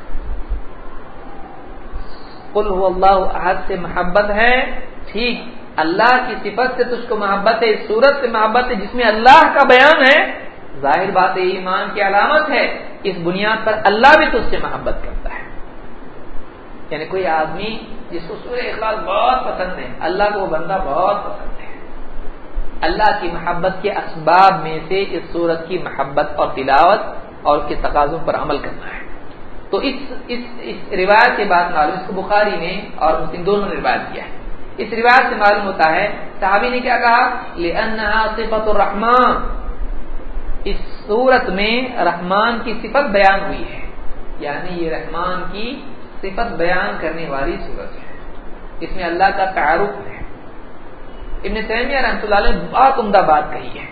قل هو اللہ احد سے محبت ہے، ٹھیک، اللہ کی صفت سے تجھ کو محبت ہے، اس سورت سے محبت ہے جس میں اللہ کا بیان ہے، ظاہر بات ہے ایمان کی علامت ہے، اس بنیاد پر اللہ بھی تجھ سے محبت کرتا ہے. یعنی کوئی آدمی جس کو سورہ اخلاص بہت پسند ہے، اللہ کو وہ بندہ بہت پسند ہے، اللہ کی محبت کے اسباب میں سے اس سورت کی محبت اور تلاوت اور اس کے تقاضوں پر عمل کرنا ہے. تو اس اس اس روایت کے بعد معلوم، اس کو بخاری نے اور مسلم دونوں نے روایت کیا ہے، اس روایت سے معلوم ہوتا ہے صحابی نے کیا کہا، لأنها صفۃ الرحمن، اس سورت میں رحمان کی صفت بیان ہوئی ہے، یعنی یہ رحمان کی صفت بیان کرنے والی سورت ہے، اس میں اللہ کا تعارف ہے. ابن تیمیہ رحمۃ اللہ علیہ نے بہت عمدہ بات کہی ہے،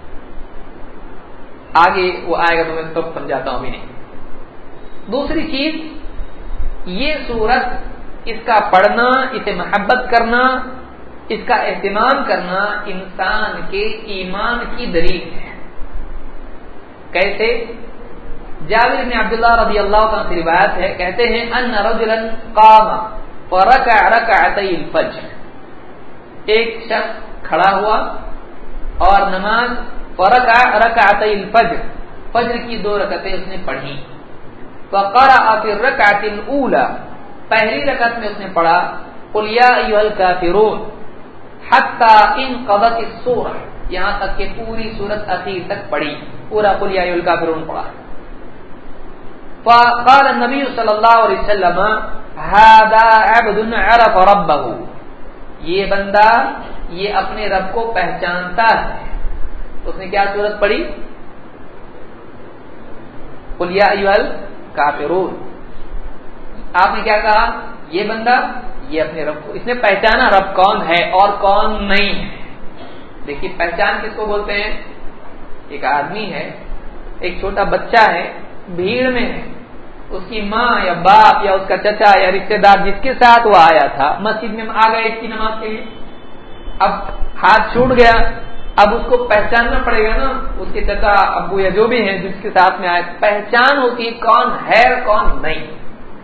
آگے وہ آئے گا تو میں سب سمجھاتا ہوں ابھی نہیں. دوسری چیز، یہ سورت، اس کا پڑھنا، اسے محبت کرنا، اس کا اہتمام کرنا انسان کے ایمان کی دلیل ہے. کیسے؟ جابر بن عبداللہ رضی اللہ عنہ سے روایت ہے، کہتے ہیں ان رجلا قام فرکع رکعتي الفجر، ایک شخص کھڑا ہوا اور نماز فرکع رکعتي الفجر، فجر کی دو رکعتیں اس نے پڑھی. فقرأ في الركعة الأولى، پہلی رکعت میں اس نے پڑھا قل یا ایھا الکافرون حتى انقضت السورہ، یہاں تک کہ پوری سورت اخیر تک پڑھی، پورا قل یا ایھا الکافرون پڑھا. فقال النبی صلی اللہ علیہ وسلم هذا عبد عرف ربه، یہ بندہ یہ اپنے رب کو پہچانتا ہے. اس نے کیا سورت پڑھی؟ قل یا ایھا الکافرون. آپ نے کیا کہا؟ یہ بندہ یہ اپنے رب کو، اس نے پہچانا رب کون ہے اور کون نہیں ہے. دیکھیے پہچان کس کو بولتے ہیں؟ ایک آدمی ہے، ایک چھوٹا بچہ ہے، بھیڑ میں ہے، اس کی ماں یا باپ یا اس کا چچا یا رشتہ دار جس کے ساتھ وہ آیا تھا مسجد میں آ گئے اس کی نماز کے لیے، اب ہاتھ چھوٹ گیا، اب اس کو پہچاننا پڑے گا نا، اس کے چچا ابو یا جو بھی ہیں جس کے ساتھ میں آئے، پہچان ہوتی ہے کون ہے اور کون نہیں.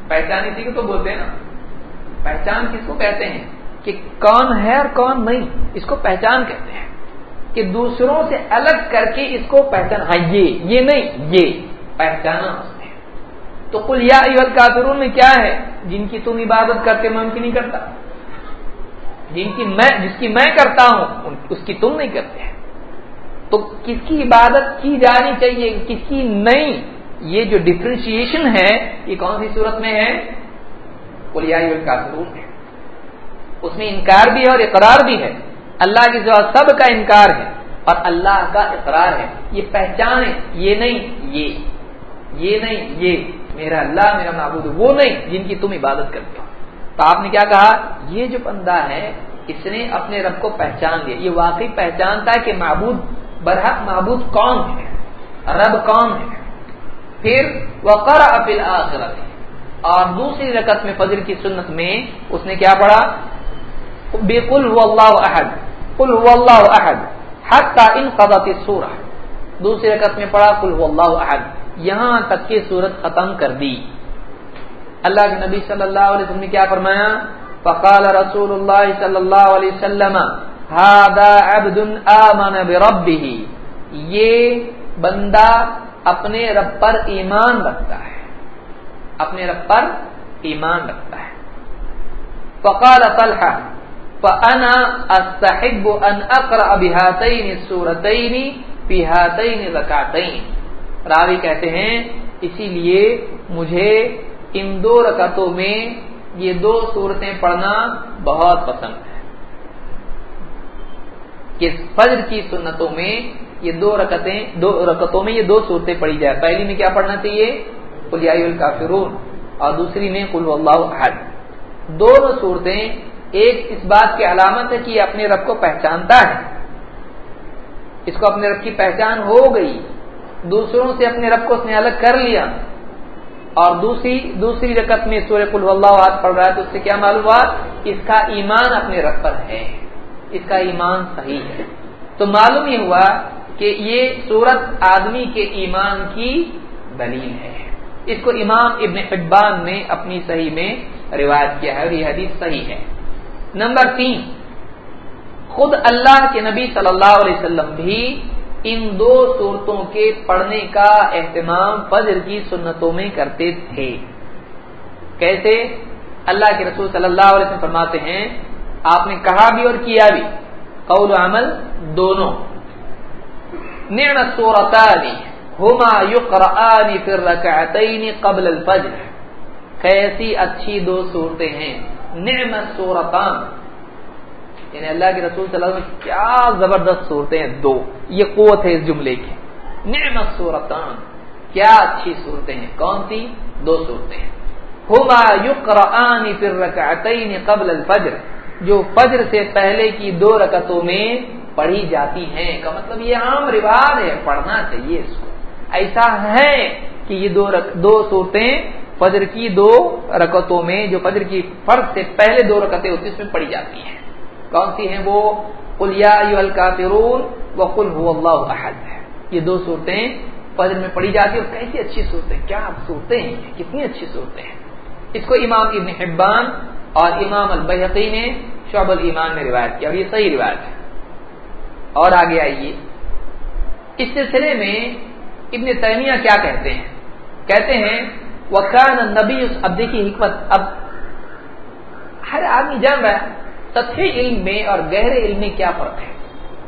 پہچان اسی کو تو بولتے ہیں نا. پہچان کس کو کہتے ہیں کہ کون ہے اور کون نہیں, اس کو پہچان کہتے ہیں. کہ دوسروں سے الگ کر کے اس کو پہچان, ہاں یہ یہ نہیں یہ پہچانا اس نے. تو قل یا ایھا الکافرون میں کیا ہے؟ جن کی تم عبادت کرتے میں ان کی نہیں کرتا, جن کی میں جس کی میں کرتا ہوں اس کی تم نہیں کرتے. تو کس کی عبادت کی جانی چاہیے کس کی نہیں, یہ جو ڈفرینشیشن ہے یہ کون سی صورت میں ہے؟ قل یا ایھا الکافرون ہے. اس میں انکار بھی ہے اور اقرار بھی ہے. اللہ کے سوا سب کا انکار ہے اور اللہ کا اقرار ہے. یہ پہچان ہے, یہ نہیں یہ یہ نہیں یہ میرا اللہ میرا معبود, وہ نہیں جن کی تم عبادت کرتے ہو. تو آپ نے کیا کہا؟ یہ جو بندہ ہے اس نے اپنے رب کو پہچان لیا, یہ واقعی پہچانتا ہے کہ معبود برحق معبود کون ہے, رب کون ہے. پھر وقرأ فی الآخرۃ, اور دوسری رکعت میں فجر کی سنت میں اس نے کیا پڑھا؟ بقل هو اللہ احد, قل هو اللہ احد حتی انقضت السورہ. دوسری رکعت میں پڑھا قل هو اللہ احد, یہاں تک کہ سورت ختم کر دی. اللہ کے نبی صلی اللہ علیہ وسلم نے کیا فرمایا؟ فقال رسول اللہ صلی اللہ علیہ وسلم هذا عبد آمن بربه, یہ بندہ اپنے رب پر ایمان رکھتا ہے, اپنے رب پر ایمان رکھتا ہے. فقال طلحہ فانا استحب ان اقرأ بهاتین السورتین فی هاتین الرکعتین. راوی کہتے ہیں اسی لیے مجھے ان دو رکعتوں میں یہ دو صورتیں پڑھنا بہت پسند ہے. کہ فجر کی سنتوں میں یہ دو رکعتیں دو رکعتوں میں یہ دو صورتیں پڑھی جائے. پہلی میں کیا پڑھنا چاہیے؟ قل یا ایھا الکافرون, اور دوسری میں قل هو اللہ احد. دونوں صورتیں ایک اس بات کی علامت ہے کہ یہ اپنے رب کو پہچانتا ہے, اس کو اپنے رب کی پہچان ہو گئی, دوسروں سے اپنے رب کو اس نے الگ کر لیا. اور دوسری دوسری رکعت میں سورہ قل هو اللہ احد پڑھ رہا ہے, تو اس سے کیا معلوم ہوا؟ اس کا ایمان اپنے رب پر ہے, اس کا ایمان صحیح ہے. تو معلوم یہ ہوا کہ یہ سورت آدمی کے ایمان کی دلیل ہے. اس کو امام ابن حبان نے اپنی صحیح میں روایت کیا ہے اور یہ حدیث صحیح ہے. نمبر تین, خود اللہ کے نبی صلی اللہ علیہ وسلم بھی ان دو صورتوں کے پڑھنے کا اہتمام فجر کی سنتوں میں کرتے تھے. کیسے؟ اللہ کے رسول صلی اللہ علیہ وسلم فرماتے ہیں, آپ نے کہا بھی اور کیا بھی, قول و عمل دونوں. نعم السورتان ہما یقرآن فی الرکعتین قبل الفجر, کیسی اچھی دو صورتیں ہیں. نعم السورتان, یعنی اللہ کے رسول صلی اللہ علیہ وسلم کیا زبردست صورتیں ہیں دو, یہ قوت ہے اس جملے کی. نعم السورتان, کیا اچھی صورتیں ہیں. کون سی دو صورتیں ہیں؟ ہما یقرآن فی الرکعتین قبل الفجر, جو فجر سے پہلے کی دو رکعتوں میں پڑھی جاتی ہیں. کا مطلب یہ عام رواج ہے, پڑھنا چاہیے اس کو. ایسا ہے کہ یہ دو رک... دو صورتیں فجر کی دو رکعتوں میں, جو فجر کی فرض سے پہلے دو رکعتیں ہوتی ہیں اس میں پڑھی جاتی ہیں. کون سی ہیں وہ؟ قل یا ایھا الکافرون وقل هو اللہ احد. یہ دو صورتیں فجر میں پڑھی جاتی ہیں. اور کیسی اچھی صورتیں, کیا صورتیں ہیں, کتنی اچھی صورتیں ہیں. اس کو امام ابن حبان اور امام البیہقی نے شعب الایمان میں روایت کیا, اور یہ صحیح روایت ہے. اور آگے آئیے, اس سلسلے میں ابن تیمیہ کیا کہتے ہیں؟ کہتے ہیں وکان النبی, اب دیکھیے حکمت, اب ہر آدمی جان رہا ہے سطحی علم میں اور گہرے علم میں کیا فرق ہے.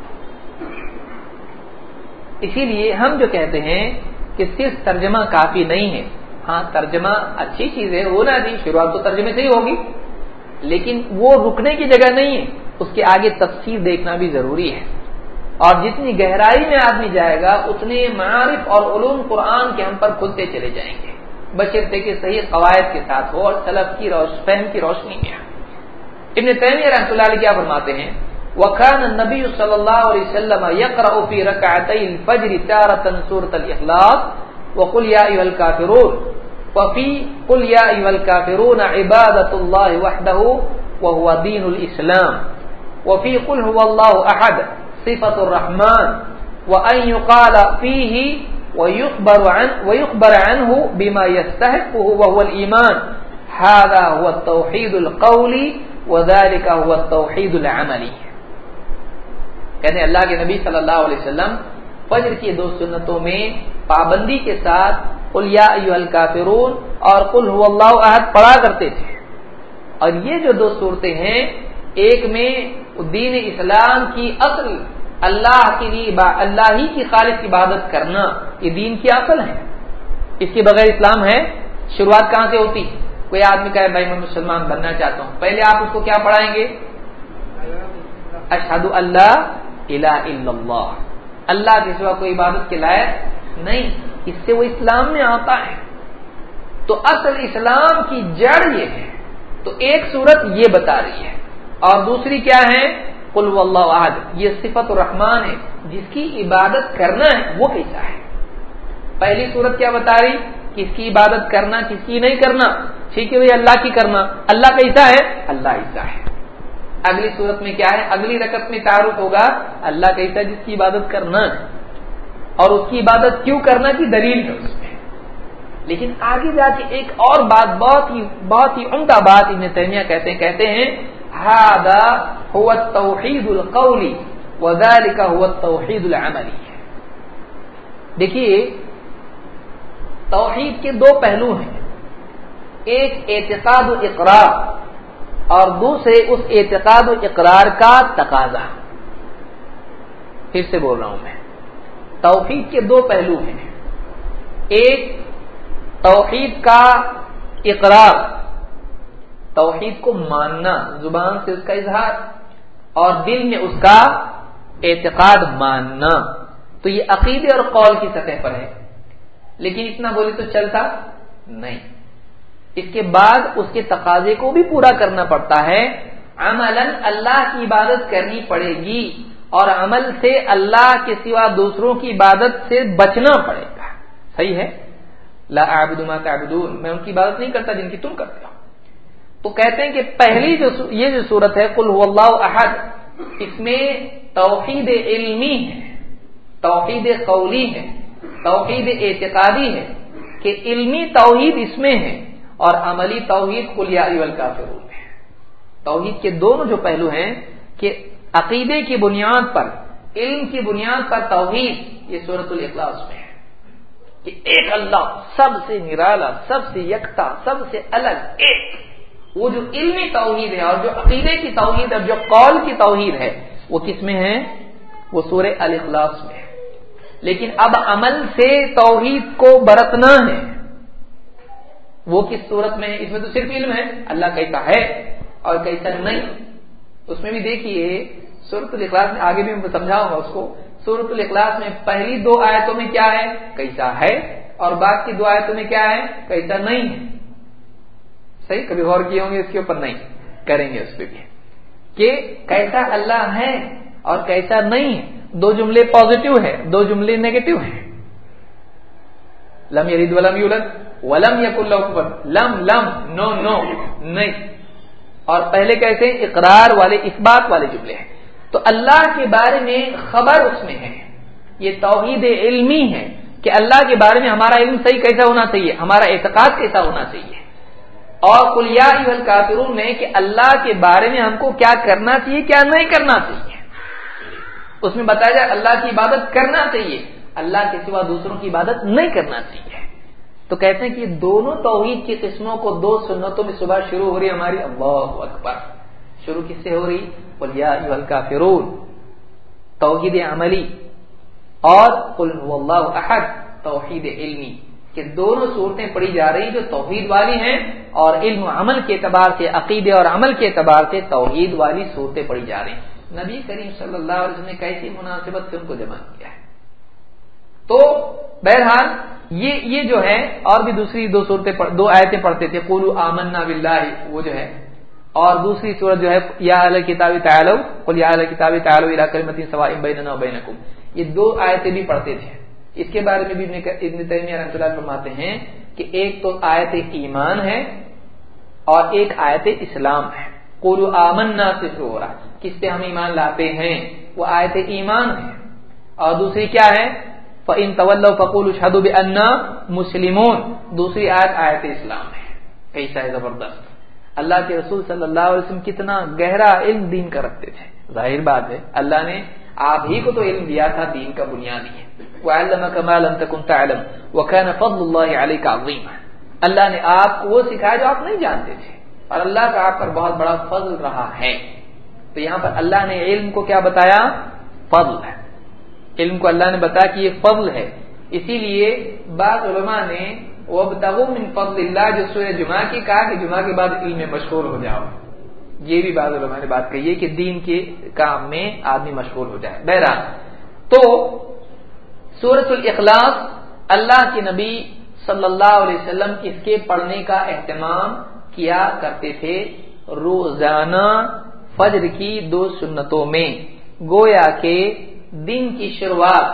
اسی لیے ہم جو کہتے ہیں کہ صرف ترجمہ کافی نہیں ہے. ہاں ترجمہ اچھی چیز ہے, ہونا نہیں, شروعات تو ترجمے سے ہی ہوگی, لیکن وہ رکنے کی جگہ نہیں ہے, اس کے آگے تفسیر دیکھنا بھی ضروری ہے. اور جتنی گہرائی میں آدمی جائے گا اتنے معارف اور علوم قرآن کے ہم پر کھلتے چلے جائیں گے, بشرطے کہ صحیح قواعد کے ساتھ ہو اور سلف کی روش فہم کی روشنی میں. ابن تیمیہ رحمۃ اللہ علیہ کیا فرماتے ہیں؟ وکان النبی صلی اللہ علیہ وسلم یقرأ فی رکعتی الفجر تارۃ سورۃ الاخلاص وقل یا ایھا الکافرون وفی قل یا ایھا الکافرون عبادۃ اللہ وحدہ وهو دین الاسلام وفی قل هو اللہ احد صفۃ الرحمن وان يقال فیہ ويخبر عنه ويخبر عنه بما يستحقه وهو الإيمان هذا هو التوحید القولی وذلك هو التوحید العملی. کہتے ہیں اللہ کے نبی صلی اللہ علیہ وسلم فجر کی دو سنتوں میں پابندی کے ساتھ قل یا ایھا الکافرون اور قل هو اللہ احد پڑھا کرتے تھے. اور یہ جو دو صورتیں ہیں، ایک میں دین اسلام کی اصل اللہ کی اللہ ہی کی خالص عبادت کرنا، یہ دین کی اصل ہے، اس کے بغیر اسلام ہے. شروعات کہاں سے ہوتی؟ کوئی آدمی کہے بھائی میں مسلمان بننا چاہتا ہوں، پہلے آپ اس کو کیا پڑھائیں گے؟ اشہد اللہ الہ الا اللہ، اللہ کے سوا کوئی عبادت کے لائق نہیں، اس سے وہ اسلام میں آتا ہے. تو اصل اسلام کی جڑ یہ ہے. تو ایک صورت یہ بتا رہی ہے، اور دوسری کیا ہے؟ قل هو اللہ احد، یہ صفت الرحمان ہے، جس کی عبادت کرنا ہے وہ کیسا ہے. پہلی صورت کیا بتا رہی؟ کس کی عبادت کرنا، کس کی نہیں کرنا. ٹھیک ہے بھائی، اللہ کی کرنا. اللہ کیسا ہے؟ اللہ ایسا ہے. اگلی صورت میں کیا ہے؟ اگلی رکعت میں تعارف ہوگا اللہ کیسا جس کی عبادت کرنا ہے، اور اس کی عبادت کیوں کرنا کی دلیل ہے اس میں. لیکن آگے جا کے ایک اور بات، بہت ہی بہت ہی عمدہ بات ابن تیمیہ کہتے ہیں کہتے ہیں ھذا هو التوحید القولی وذلك هو التوحید العملی. دیکھیے توحید کے دو پہلو ہیں، ایک اعتقاد و اقرار اور دوسرے اس اعتقاد و اقرار کا تقاضا. پھر سے بول رہا ہوں میں، توحید کے دو پہلو ہیں، ایک توحید کا اقرار، توحید کو ماننا، زبان سے اس کا اظہار، اور دل میں اس کا اعتقاد ماننا. تو یہ عقیدے اور قول کی سطح پر ہے. لیکن اتنا بولے تو چلتا نہیں، اس کے بعد اس کے تقاضے کو بھی پورا کرنا پڑتا ہے. عملاً اللہ کی عبادت کرنی پڑے گی، اور عمل سے اللہ کے سوا دوسروں کی عبادت سے بچنا پڑے گا. صحیح ہے؟ لا اعبد ما تعبدون، میں ان کی عبادت نہیں کرتا جن کی تم کرتے ہو. تو کہتے ہیں کہ پہلی جو یہ جو صورت ہے قل هو اللہ احد، اس میں توحید علمی ہے، توحید قولی ہے، توحید اعتقادی ہے کہ علمی توحید اس میں ہے، اور عملی توحید قل یا ایھا الکافرون ہے. توحید کے دونوں جو پہلو ہیں کہ عقیدے کی بنیاد پر، علم کی بنیاد پر توحید، یہ سورۃ الاخلاص میں ہے کہ ایک اللہ سب سے نرالا، سب سے یکتا، سب سے الگ ایک. وہ جو علمی توحید ہے اور جو عقیدے کی توحید اور جو قول کی توحید ہے وہ کس میں ہے؟ وہ سورہ الاخلاص میں ہے. لیکن اب عمل سے توحید کو برتنا ہے، وہ کس صورت میں ہے؟ اس میں تو صرف علم ہے اللہ کیسا ہے اور کیسا نہیں. اس میں بھی دیکھیے سورۃ الاخلاص میں، آگے بھی میں سمجھاؤں گا اس کو. سورۃ الاخلاص میں پہلی دو آیتوں میں کیا ہے؟ کیسا ہے، اور بعد کی دو آیتوں میں کیا ہے؟ کیسا نہیں ہے. صحیح؟ کبھی غور کیے ہوں گے اس کے اوپر؟ نہیں کریں گے اس پہ بھی، کہ کیسا اللہ ہے اور کیسا نہیں ہے. دو جملے پازیٹو ہے، دو جملے نیگیٹو ہیں. لم یلد ولم یولد ولم یکن لہ کفوا، لم لم نو نو نہیں. اور پہلے کیسے؟ اقرار والے، اثبات والے جملے ہیں. تو اللہ کے بارے میں خبر اس میں ہے، یہ توحید علمی ہے کہ اللہ کے بارے میں ہمارا علم صحیح کیسا ہونا چاہیے، ہمارا اعتقاد کیسا ہونا چاہیے. اور قل یا ایھا الکافرون میں کہ اللہ کے بارے میں ہم کو کیا کرنا چاہیے، کیا نہیں کرنا چاہیے. اس میں بتایا جائے اللہ کی عبادت کرنا چاہیے، اللہ کے سوا دوسروں کی عبادت نہیں کرنا چاہیے. تو کہتے ہیں کہ دونوں توحید کی قسموں کو دو سنتوں میں صبح شروع ہو رہی ہماری. اللہ اکبر. شروع کس سے ہو رہی؟ قل یا ایھا الکافرون، توحید عملی، اور قل هو اللہ احد، توحید علمی. کہ دونوں صورتیں پڑھی جا رہی جو توحید والی ہیں، اور علم و عمل کے اعتبار سے، عقیدے اور عمل کے اعتبار سے توحید والی صورتیں پڑھی جا رہی ہیں. نبی کریم صلی اللہ علیہ وسلم نے کیسی مناسبت سے ان کو جمع کیا ہے. تو بہرحال یہ یہ جو ہے، اور بھی دوسری دو صورتیں دو آیتیں پڑھتے تھے، قولوا آمنا باللہ، وہ جو ہے، اور دوسری صورت جو ہے یا اہل الکتاب تعالوا، قل یا اہل الکتاب تعالوا الی کلمۃ سواء بیننا وبینکم. یہ دو آیتیں بھی پڑھتے تھے. اس کے بارے میں بھی ابن تیمیہ رحمۃ اللہ فرماتے ہیں کہ ایک تو آیت ایمان ہے اور ایک آیت اسلام ہے. قولوا آمنا سے شروع ہو رہا، کس پہ ہم ایمان لاتے ہیں؟ وہ آیت ایمان ہے. اور دوسری کیا ہے؟ فَإِن تَوَلَّوْا فَقُولُوا اشْهَدُوا بِأَنَّا مُسْلِمُونَ، دوسری آیت آیت اسلام ہے. ایسا ہے زبردست. اللہ کے رسول صلی اللہ علیہ وسلم کتنا گہرا علم دین کا رکھتے تھے. ظاہر بات ہے اللہ نے آپ ہی کو تو علم دیا تھا دین کا بنیادی ہے. وَعَلَّمَكَ مَا لَمْ تَكُنْ تَعْلَمْ وَكَانَ فَضْلُ اللَّهِ عَلَيْكَ عَظِيمًا. اللہ نے آپ کو وہ سکھایا جو آپ نہیں جانتے تھے اور اللہ کا آپ پر بہت بڑا فضل رہا ہے. تو یہاں پر اللہ نے علم کو کیا بتایا؟ فضل ہے. علم کو اللہ نے بتایا کہ یہ فضل ہے. اسی لیے بعض علماء نے وَابْتَغُوا مِنْ فَضْلِ اللَّهِ جو سورہ جمعہ کی کہا کہ جمعہ کے بعد علم میں مشغول ہو جاؤ. یہ بھی بعض علماء نے بات کہی ہے کہ دین کے کام میں آدمی مشغول ہو جائے. بہرحال تو سورۃ الاخلاص اللہ کے نبی صلی اللہ علیہ وسلم اس کے پڑھنے کا اہتمام کیا کرتے تھے روزانہ فجر کی دو سنتوں میں. گویا کہ دن کی شروعات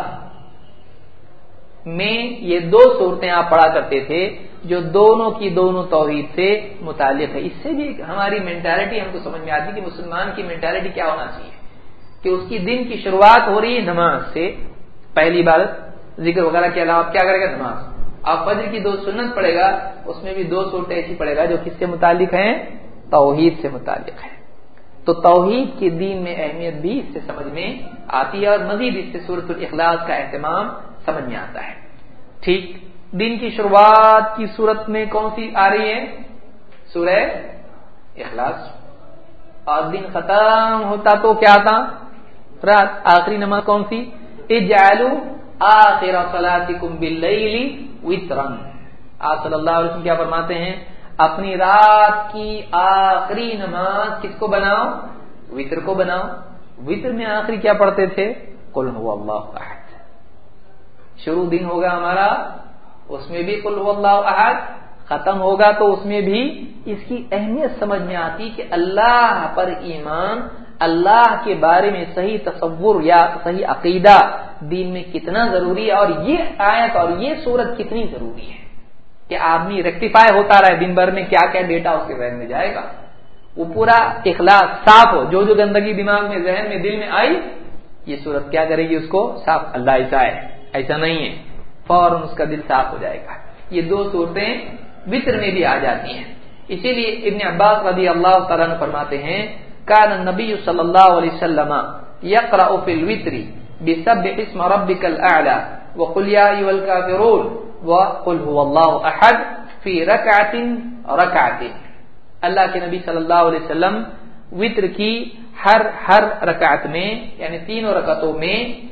میں یہ دو صورتیں آپ پڑھا کرتے تھے جو دونوں کی دونوں توحید سے متعلق ہے. اس سے بھی ہماری مینٹالٹی ہم کو سمجھ میں آتی ہے کہ مسلمان کی مینٹالٹی کیا ہونا چاہیے کہ اس کی دن کی شروعات ہو رہی ہے نماز سے. پہلی بار ذکر وغیرہ کے علاوہ کیا کرے گا؟ نماز. آپ فجر کی دو سنت پڑھے گا اس میں بھی دو صورتیں ایسی پڑھے گا جو کس سے متعلق ہیں؟ توحید سے متعلق ہے. تو توحید کے دین میں اہمیت بھی اس سے سمجھ میں آتی ہے اور مزید اس سے سورۃ الاخلاص کا اہتمام سمجھ میں آتا ہے. ٹھیک. دن کی شروعات کی صورت میں کون سی آ رہی ہے؟ سورہ اخلاص. اور دن ختم ہوتا تو کیا تھا؟ رات. آخری نماز کون سی؟ اجعلوا آخر صلاتکم باللیل وترا. آپ صلی اللہ علیہ وسلم کیا فرماتے ہیں؟ اپنی رات کی آخری نماز کس کو بناؤ؟ وتر کو بناؤ. وتر میں آخری کیا پڑھتے تھے؟ قل هو اللہ احد. شروع دن ہوگا ہمارا اس میں بھی قل هو اللہ احد. ختم ہوگا تو اس میں بھی اس کی اہمیت سمجھ میں آتی کہ اللہ پر ایمان، اللہ کے بارے میں صحیح تصور یا صحیح عقیدہ دین میں کتنا ضروری ہے اور یہ آیت اور یہ سورت کتنی ضروری ہے کہ آدمی ریکٹیفائی ہوتا رہے دن بھر میں کیا کیا ڈیٹا اس کے ذہن میں جائے گا. وہ پورا اخلاص صاف ہو. جو جو گندگی دماغ میں ذہن میں دل میں آئی یہ سورت کیا کرے گی؟ اس کو صاف. اللہ ایسا ہے ایسا نہیں ہے فوراً اس کا دل صاف ہو جائے گا. یہ دو صورتیں وتر میں بھی آ جاتی ہیں. اسی لیے ابن عباس رضی اللہ تعالیٰ عنہ فرماتے ہیں کان النبی صلی اللہ علیہ وسلم یقرأ فی الوتر بسبح اسم ربک الاعلی وقل یا ایھا الکافرون وقل هو اللہ احد فی رکعۃ رکعۃ. اللہ کے نبی صلی اللہ علیہ وسلم وتر کی ہر ہر رکعت میں یعنی تینوں رکعتوں میں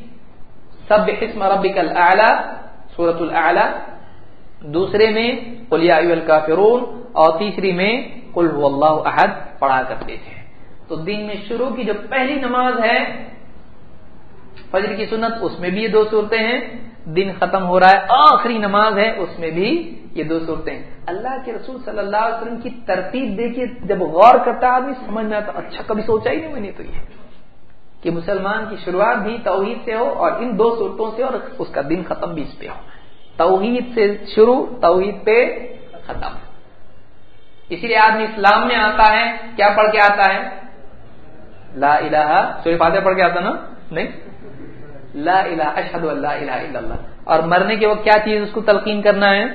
سبح اسم ربک الاعلی سورۃ الاعلی، دوسرے میں قل یا ایھا الکافرون اور تیسری میں قل هو اللہ احد پڑھا کرتے تھے. تو دن میں شروع کی جو پہلی نماز ہے فجر کی سنت اس میں بھی یہ دو صورتیں ہیں. دن ختم ہو رہا ہے آخری نماز ہے اس میں بھی یہ دو صورتیں ہیں. اللہ کے رسول صلی اللہ علیہ وسلم کی ترتیب دیکھیے جب غور کرتا آدمی سمجھ میں آتا اچھا کبھی سوچا ہی نہیں میں نے تو یہ کہ مسلمان کی شروعات بھی توحید سے ہو اور ان دو صورتوں سے اور اس کا دن ختم بھی اس پہ ہو. توحید سے شروع توحید پہ ختم. اسی لیے آدمی اسلام میں آتا ہے کیا پڑھ کے آتا ہے؟ لا الہ. سورہ فاتحہ پڑھ کے آتا نا؟ نہیں. لا الہ اشہد ان لا الہ الا اللہ. اور مرنے کے وقت کیا چیز اس کو تلقین کرنا ہے؟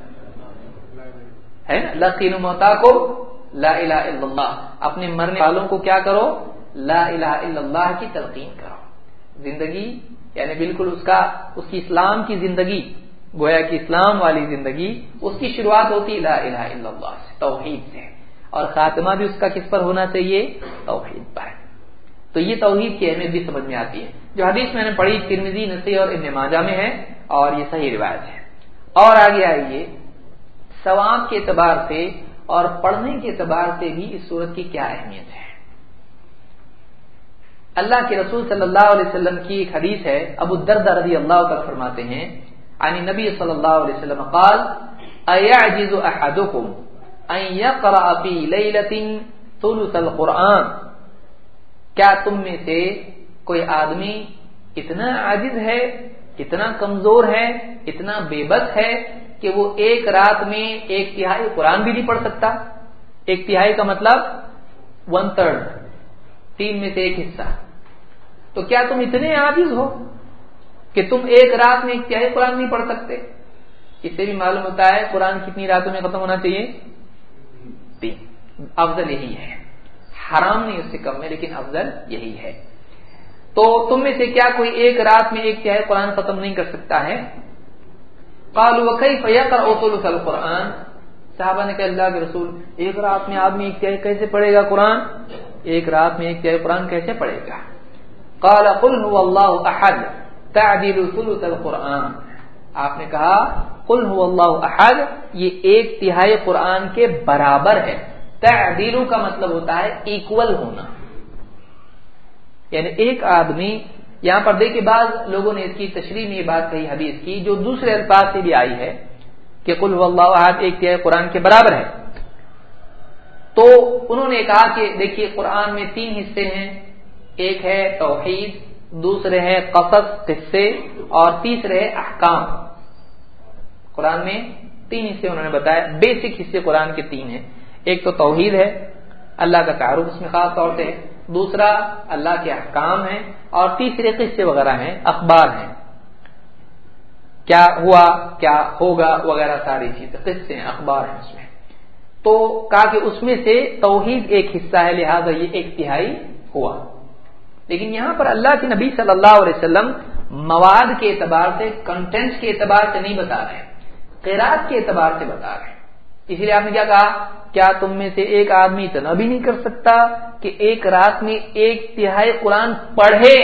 ہے نا لقین موتاکم لا الہ الا اللہ. اپنے مرنے والوں کو کیا کرو؟ لا الہ الا اللہ کی تلقین کرو. زندگی یعنی بالکل اس کا اس کی اسلام کی زندگی گویا کہ اسلام والی زندگی اس کی شروعات ہوتی لا الہ الا اللہ سے توحید سے اور خاتمہ بھی اس کا کس پر ہونا چاہیے؟ توحید پر. تو یہ توحید کی اہمیت بھی سمجھ میں آتی ہے. جو حدیث میں نے پڑھی ترمذی نسائی اور ابن ماجہ میں ہے اور یہ صحیح روایت ہے. اور آگے آئیے ثواب کے اعتبار سے اور پڑھنے کے اعتبار سے بھی اس سورت کی کیا اہمیت ہے. اللہ کے رسول صلی اللہ علیہ وسلم کی ایک حدیث ہے ابو الدرداء رضی اللہ عنہ فرماتے ہیں عن نبی صلی اللہ علیہ وسلم قال ایعجز احدکم ان یقرأ فی لیلۃ ثلث القرآن. کیا تم میں سے کوئی آدمی اتنا عاجز ہے اتنا کمزور ہے اتنا بے بس ہے کہ وہ ایک رات میں ایک تہائی قرآن بھی نہیں پڑھ سکتا؟ ایک تہائی کا مطلب ون تھرڈ، تین میں سے ایک حصہ. تو کیا تم اتنے عاجز ہو کہ تم ایک رات میں ایک تہائی قرآن نہیں پڑھ سکتے؟ اس سے بھی معلوم ہوتا ہے قرآن کتنی راتوں میں ختم ہونا چاہیے؟ تین. افضل یہی ہے, حرام نہیں اس سے کم ہے, لیکن افضل یہی ہے. تو تم میں سے کیا کوئی ایک رات میں ایک تہائی قرآن ختم نہیں کر سکتا ہے؟ قالوا وكيف يقرأ ثلث القرآن. صحابہ نے کہا اللہ کے رسول, ایک رات میں آدمی ایک تہائی کیسے پڑھے گا قرآن؟ ایک رات میں ایک تہائی قرآن کیسے پڑھے گا؟ قال قل هو الله احد تعدل ثلث القرآن. آپ نے کہا قل هو الله احد, یہ ایک تہائی قرآن کے برابر ہے. تعدیل کا مطلب ہوتا ہے ایکول ہونا, یعنی ایک آدمی, یہاں پر دیکھیں بعض لوگوں نے اس کی تشریح میں یہ بات کہی حدیث کی جو دوسرے الفاظ سے بھی آئی ہے کہ قل هو الله احد ایک تہائی قرآن کے برابر ہے. تو انہوں نے کہا کہ دیکھیے قرآن میں تین حصے ہیں, ایک ہے توحید, دوسرے ہے قصص قصے, اور تیسرے ہے احکام. قرآن میں تین حصے انہوں نے بتایا, بیسک حصے قرآن کے تین ہیں. ایک تو توحید ہے, اللہ کا تعارف اس میں خاص طور سے ہے, دوسرا اللہ کے احکام ہیں, اور تیسرے قصے وغیرہ ہیں, اخبار ہیں, کیا ہوا کیا ہوگا وغیرہ ساری چیزیں قصے ہیں, اخبار ہیں اس میں. تو کہا کہ اس میں سے توحید ایک حصہ ہے, لہذا یہ ایک تہائی ہوا. لیکن یہاں پر اللہ کے نبی صلی اللہ علیہ وسلم مواد کے اعتبار سے, کنٹینٹ کے اعتبار سے نہیں بتا رہے, قرات کے اعتبار سے بتا رہے ہیں. اسی لیے آپ نے کیا کہا, کیا تم میں سے ایک آدمی اتنا بھی نہیں کر سکتا کہ ایک رات میں ایک تہائی قرآن پڑھے؟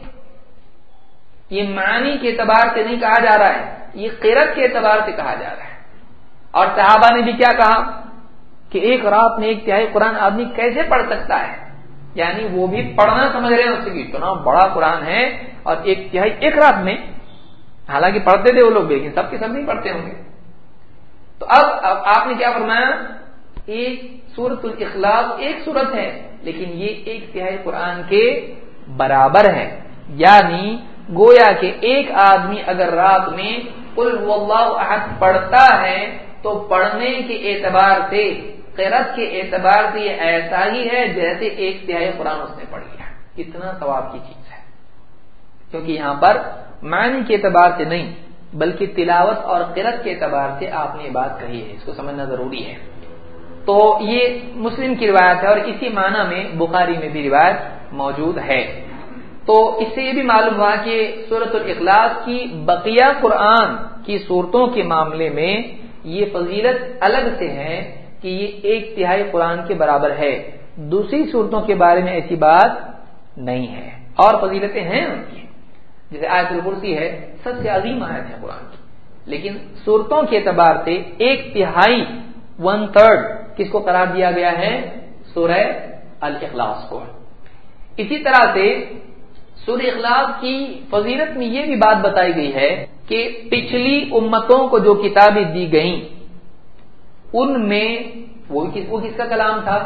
یہ معنی کے اعتبار سے نہیں کہا جا رہا ہے, یہ قرات کے اعتبار سے کہا جا رہا ہے. اور صحابہ نے بھی کیا کہا کہ ایک رات میں ایک تہائی قرآن آدمی کیسے پڑھ سکتا ہے, یعنی وہ بھی پڑھنا سمجھ رہے ہیں اس کی, اتنا بڑا قرآن ہے اور ایک تہائی ایک رات میں, حالانکہ پڑھتے تھے وہ لوگ لیکن سب کے سب نہیں پڑھتے ہوں گے. تو اب, اب آپ نے کیا فرمایا, ایک سورۃ الاخلاص ایک سورت ہے لیکن یہ ایک تہائی قرآن کے برابر ہے. یعنی گویا کہ ایک آدمی اگر رات میں قل هو الله احد پڑھتا ہے تو پڑھنے کے اعتبار سے, قرات کے اعتبار سے یہ ایسا ہی ہے جیسے ایک تہائی قرآن اس نے پڑھ لیا. اتنا ثواب کی چیز ہے, کیونکہ یہاں پر معنی کے اعتبار سے نہیں بلکہ تلاوت اور قرات کے اعتبار سے آپ نے یہ بات کہی ہے, اس کو سمجھنا ضروری ہے. تو یہ مسلم کی روایت ہے اور اسی معنی میں بخاری میں بھی روایت موجود ہے. تو اس سے یہ بھی معلوم ہوا کہ سورۃ الاخلاص کی بقیہ قرآن کی صورتوں کے معاملے میں یہ فضیلت الگ سے ہے کہ یہ ایک تہائی قرآن کے برابر ہے. دوسری صورتوں کے بارے میں ایسی بات نہیں ہے, اور فضیلتیں ہیں ان کی, جیسے آیت الکرسی ہے, سب سے عظیم آیت ہے قرآن کی, لیکن صورتوں کے اعتبار سے ایک تہائی ون تھرڈ کس کو قرار دیا گیا ہے؟ سورہ الاخلاص کو. اسی طرح سے سورہ اخلاص کی فضیلت میں یہ بھی بات بتائی گئی ہے کہ پچھلی امتوں کو جو کتابیں دی گئیں ان میں وہ کس, وہ کس کا کلام تھا؟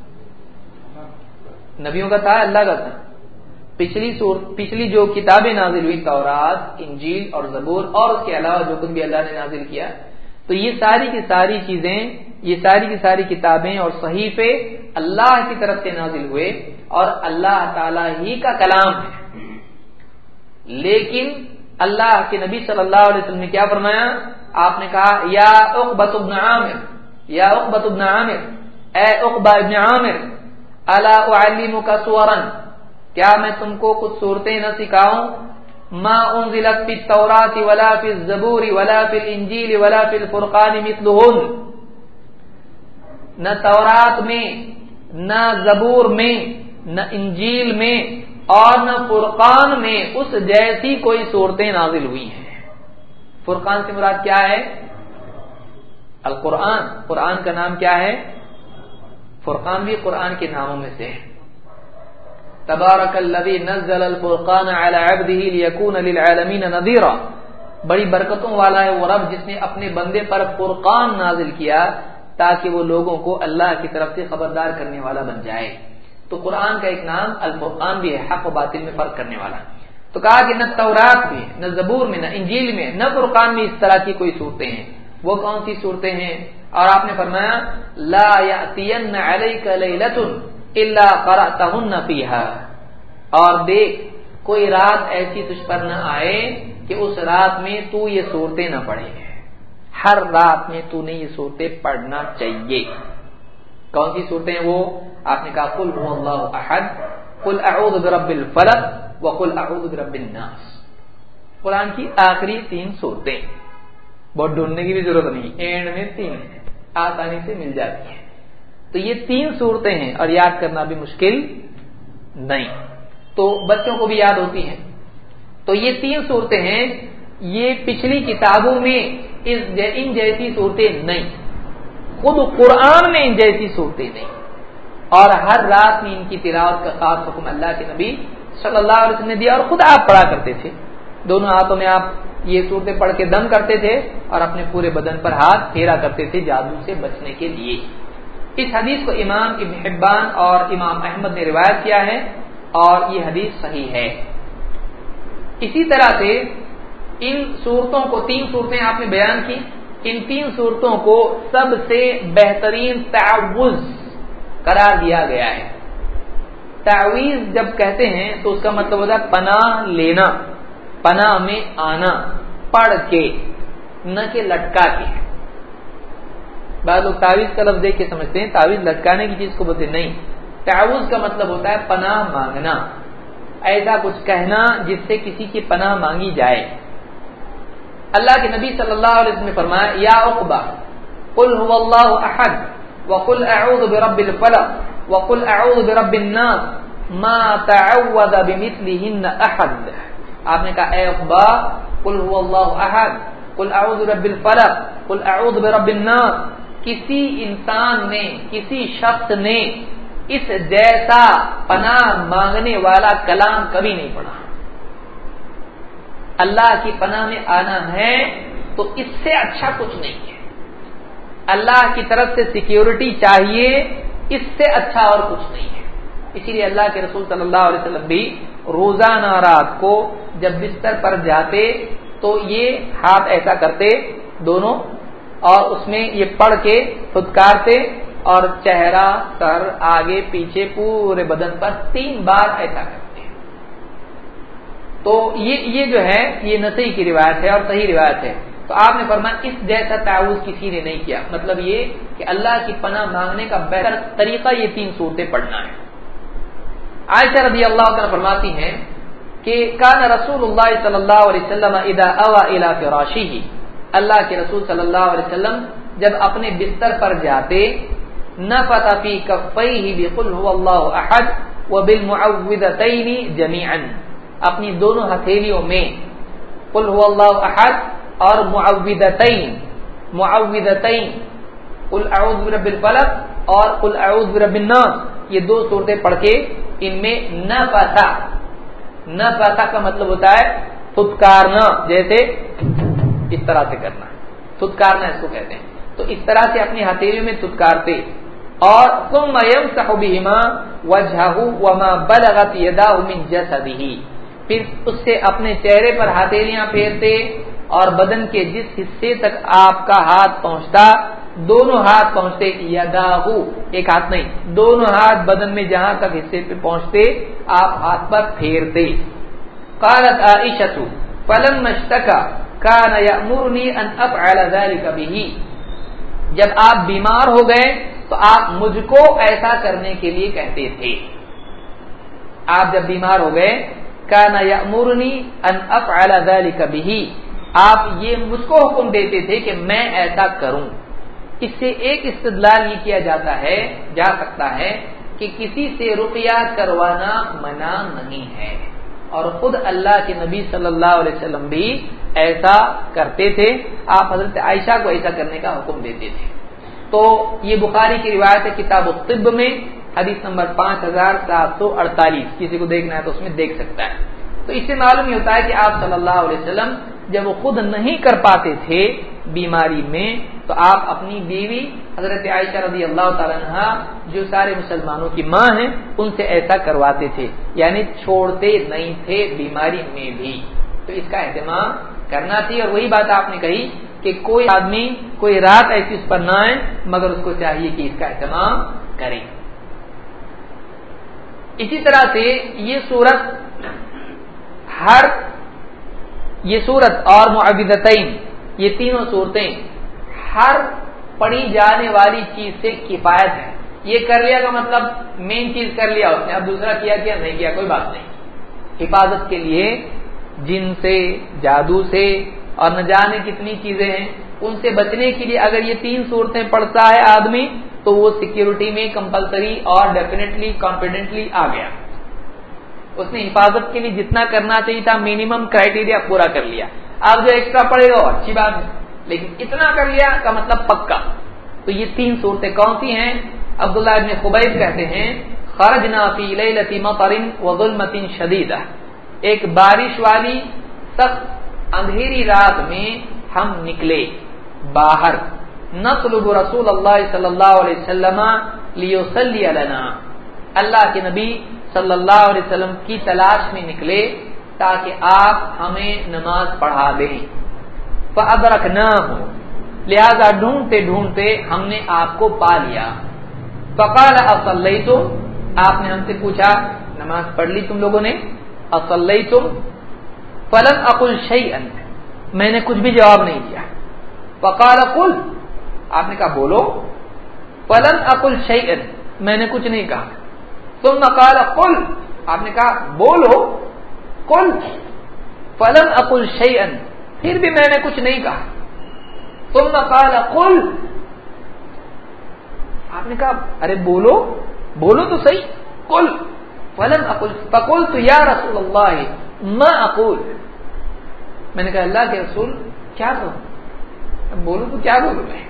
نبیوں کا تھا, اللہ کا تھا. پچھلی سور پچھلی جو کتابیں نازل ہوئی, تورات, انجیل اور زبور, اور اس کے علاوہ جو کچھ بھی اللہ نے نازل کیا, تو یہ ساری کی ساری چیزیں, یہ ساری کی ساری کتابیں اور صحیفے اللہ کی طرف سے نازل ہوئے اور اللہ تعالی ہی کا کلام ہے. لیکن اللہ کے نبی صلی اللہ علیہ وسلم نے کیا فرمایا؟ آپ نے کہا یا عقبۃ بن عامر, یا عقبۃ بن عامر, اے عقبہ ابن عامر, الا اعلمک سورا, کیا میں تم کو کچھ صورتیں نہ سکھاؤں؟ ما انزلت فی التوراۃ ولا فی الزبور ولا فی الانجیل ولا فی الفرقان مثلہن, نہ تورات میں, نہ زبور میں, نہ انجیل میں, اور نہ فرقان میں اس جیسی کوئی صورتیں نازل ہوئی ہیں. فرقان سے مراد کیا ہے؟ القرآن. قرآن کا نام کیا ہے؟ فرقان بھی قرآن کے ناموں میں سے ہے. تبارک الذی نزل الفرقان علی عبدہ لیکون للعالمین نذیرا, بڑی برکتوں والا ہے وہ رب جس نے اپنے بندے پر فرقان نازل کیا تاکہ وہ لوگوں کو اللہ کی طرف سے خبردار کرنے والا بن جائے. تو قرآن کا ایک نام الفرقان بھی ہے, حق و باطل میں فرق کرنے والا. تو کہا کہ نہ تورات میں, نہ زبور میں, نہ انجیل میں, نہ فرقان میں اس طرح کی کوئی صورتیں ہیں. وہ کون سی صورتیں ہیں؟ اور آپ نے فرمایا لا یأتین علیک لیلۃ الا قرأتہن فیہا, اور دیکھ کوئی رات ایسی تجھ پر نہ آئے کہ اس رات میں تو یہ صورتیں نہ پڑھے. ہر رات میں تو نے یہ صورتیں پڑھنا چاہیے. کون سی صورتیں ہیں وہ؟ آپ نے کہا قل هو اللہ احد، قل اعوذ برب الفلق وقل اعوذ برب الناس، قرآن کی آخری تین صورتیں، بہت ڈھونڈنے کی بھی ضرورت نہیں، اینڈ میں تین آسانی سے مل جاتی ہیں۔ تو یہ تین صورتیں ہیں اور یاد کرنا بھی مشکل نہیں، تو بچوں کو بھی یاد ہوتی ہیں۔ تو یہ تین صورتیں ہیں، یہ پچھلی کتابوں میں اس ان جیسی صورتیں نہیں، خود قرآن میں ان جیسی صورتیں نہیں، اور ہر رات میں ان کی تلاوت کا خاص حکم اللہ کے نبی صلی اللہ علیہ وسلم نے دیا، اور خود آپ پڑھا کرتے تھے۔ دونوں ہاتھوں میں آپ یہ صورتیں پڑھ کے دم کرتے تھے اور اپنے پورے بدن پر ہاتھ پھیرا کرتے تھے جادو سے بچنے کے لیے۔ اس حدیث کو امام ابن حبان اور امام احمد نے روایت کیا ہے اور یہ حدیث صحیح ہے۔ اسی طرح سے ان صورتوں کو، تین صورتیں آپ نے بیان کی، ان تین صورتوں کو سب سے بہترین تعوذ قرار دیا گیا ہے۔ تعویذ جب کہتے ہیں تو اس کا مطلب ہوتا ہے پناہ لینا، پناہ میں آنا، پڑھ کے، نہ کہ لٹکا کے۔ بعض لوگ تعویذ کا لفظ دیکھ کے سمجھتے ہیں تعویذ لٹکانے کی چیز کو بولتے نہیں، تعوذ کا مطلب ہوتا ہے پناہ مانگنا، ایسا کچھ کہنا جس سے کسی کی پناہ مانگی جائے۔ اللہ کے نبی صلی اللہ علیہ وسلم نے فرمایا یا عقبہ قل هو اللہ احد وقل اعوذ برب الفلق وقل اعوذ برب الناس ما تعوذ بمثلهن احد۔ آپ نے کہا اے عقبہ قل هو اللہ احد قل اعوذ برب الفلق قل اعوذ برب الناس، کسی انسان نے، کسی شخص نے اس جیسا پناہ مانگنے والا کلام کبھی نہیں پڑھا۔ اللہ کی پناہ میں آنا ہے تو اس سے اچھا کچھ نہیں ہے، اللہ کی طرف سے سیکیورٹی چاہیے، اس سے اچھا اور کچھ نہیں ہے۔ اسی لیے اللہ کے رسول صلی اللہ علیہ وسلم بھی روزانہ رات کو جب بستر پر جاتے تو یہ ہاتھ ایسا کرتے دونوں، اور اس میں یہ پڑھ کے پھٹکارتے اور چہرہ، سر، آگے پیچھے پورے بدن پر تین بار ایسا کرتے ہیں۔ تو یہ یہ جو ہے یہ نسائی کی روایت ہے اور صحیح روایت ہے۔ تو آپ نے فرمایا اس جیسا تعوذ کسی نے نہیں کیا، مطلب یہ کہ اللہ کی پناہ مانگنے کا بہتر طریقہ یہ تین صورتیں پڑھنا ہے۔ عائشہ رضی اللہ عنہا فرماتی ہیں کہ کان رسول اللہ صلی اللہ علیہ وسلم اذا اوى الى فراشه، اللہ کے رسول صلی اللہ علیہ وسلم جب اپنے بستر پر جاتے نفث في كفيه بقل هو الله احد وبالمعوذتين جميعا، اپنی دونوں ہتھیلیوں میں قل هو الله احد اور معوذتین، معوذتین قل اعوذ برب الفلق اور قل اعوذ برب الناس، یہ دو صورتیں پڑھ کے ان میں نفث، نفث کا مطلب ہوتا ہے پھٹکارنا، جیسے اس طرح سے کرنا، پھٹکارنا اس کو کہتے ہیں۔ تو اس طرح سے اپنی ہتھیلیوں میں پھٹکارتے اور ثم يمسح بهما وجهه وما بلغت يداه من جسده، پھر اس سے اپنے چہرے پر ہتھیلیاں پھیرتے اور بدن کے جس حصے تک آپ کا ہاتھ پہنچتا، دونوں ہاتھ پہنچتے، یداہ ایک ہاتھ نہیں، دونوں ہاتھ بدن میں جہاں تک حصے پہ پہنچتے آپ ہاتھ پر پھیرتے۔ قالت عائشہ فلما اشتكى كان يأمرني ان افعل ذلك به، جب آپ بیمار ہو گئے تو آپ مجھ کو ایسا کرنے کے لیے کہتے تھے۔ آپ جب بیمار ہو گئے كان يأمرني ان افعل ذلك به، آپ یہ مجھ کو حکم دیتے تھے کہ میں ایسا کروں۔ اس سے ایک استدلال یہ کیا جاتا ہے جا سکتا ہے کہ کسی سے رقیہ کروانا منع نہیں ہے، اور خود اللہ کے نبی صلی اللہ علیہ وسلم بھی ایسا کرتے تھے، آپ حضرت عائشہ کو ایسا کرنے کا حکم دیتے تھے۔ تو یہ بخاری کی روایت ہے کتاب الطب میں، حدیث نمبر پانچ ہزار سات سو اڑتالیس، کسی کو دیکھنا ہے تو اس میں دیکھ سکتا ہے۔ تو اس سے معلوم یہ ہوتا ہے کہ آپ صلی اللہ علیہ وسلم جب وہ خود نہیں کر پاتے تھے بیماری میں تو آپ اپنی بیوی حضرت عائشہ رضی اللہ تعالی عنہا جو سارے مسلمانوں کی ماں ہیں ان سے ایسا کرواتے تھے، یعنی چھوڑتے نہیں تھے بیماری میں بھی۔ تو اس کا اہتمام کرنا چاہیے، اور وہی بات آپ نے کہی کہ کوئی آدمی کوئی رات ایسی اس پر نہ آئے مگر اس کو چاہیے کہ اس کا اہتمام کرے۔ اسی طرح سے یہ سورت ہر یہ سورت اور معوذتین، یہ تینوں صورتیں ہر پڑھی جانے والی چیز سے کفایت ہے، یہ کر لیا کا مطلب مین چیز کر لیا اس نے، اب دوسرا کیا کیا نہیں کیا کوئی بات نہیں. حفاظت کے لیے جن سے، جادو سے اور نہ جانے کتنی چیزیں ہیں، ان سے بچنے کے لیے اگر یہ تین صورتیں پڑھتا ہے آدمی تو وہ سیکیورٹی میں کمپلسری اور ڈیفینیٹلی کانفیڈنٹلی آ گیا. اس نے حفاظت کے لیے جتنا کرنا چاہیے تھا منیمم کرائٹیریا پورا کر لیا. اب جو ایکسٹرا پڑے گا اچھی بات ہے، لیکن اتنا کر لیا کا مطلب پکا. تو یہ تین صورتیں کون سی ہیں؟ عبداللہ ابن خبیب کہتے ہیں خرجنا فی لیلۃ مطر وظلمۃ شدیدہ، ایک بارش والی سخت اندھیری رات میں ہم نکلے باہر، نطلب رسول اللہ صلی اللہ علیہ وسلم لیصلی لنا، اللہ کے نبی صلی اللہ علیہ وسلم کی تلاش میں نکلے تاکہ آپ ہمیں نماز پڑھا دیں. فادرکناہ، لہذا ڈھونڈتے ڈھونڈتے ہم نے آپ کو پا لیا. فقال اصلیتم، آپ نے ہم سے پوچھا نماز پڑھ لی تم لوگوں نے؟ اصلیتم فلم اقل شیئا، میں نے کچھ بھی جواب نہیں دیا. فقال قل، آپ نے کہا بولو. فلم اقل شیئا، میں نے کچھ نہیں کہا. ثم قال قل، آپ نے کہا بولو. قل فلم اقل شیئا، پھر بھی میں نے کچھ نہیں کہا. ثم قال قل، آپ نے کہا ارے بولو بولو تو صحیح. قل فلم اقل فقلت یا رسول اللہ ما اقول، میں نے کہا اللہ کے رسول کیا کہوں، بولو تو کیا بولوں میں،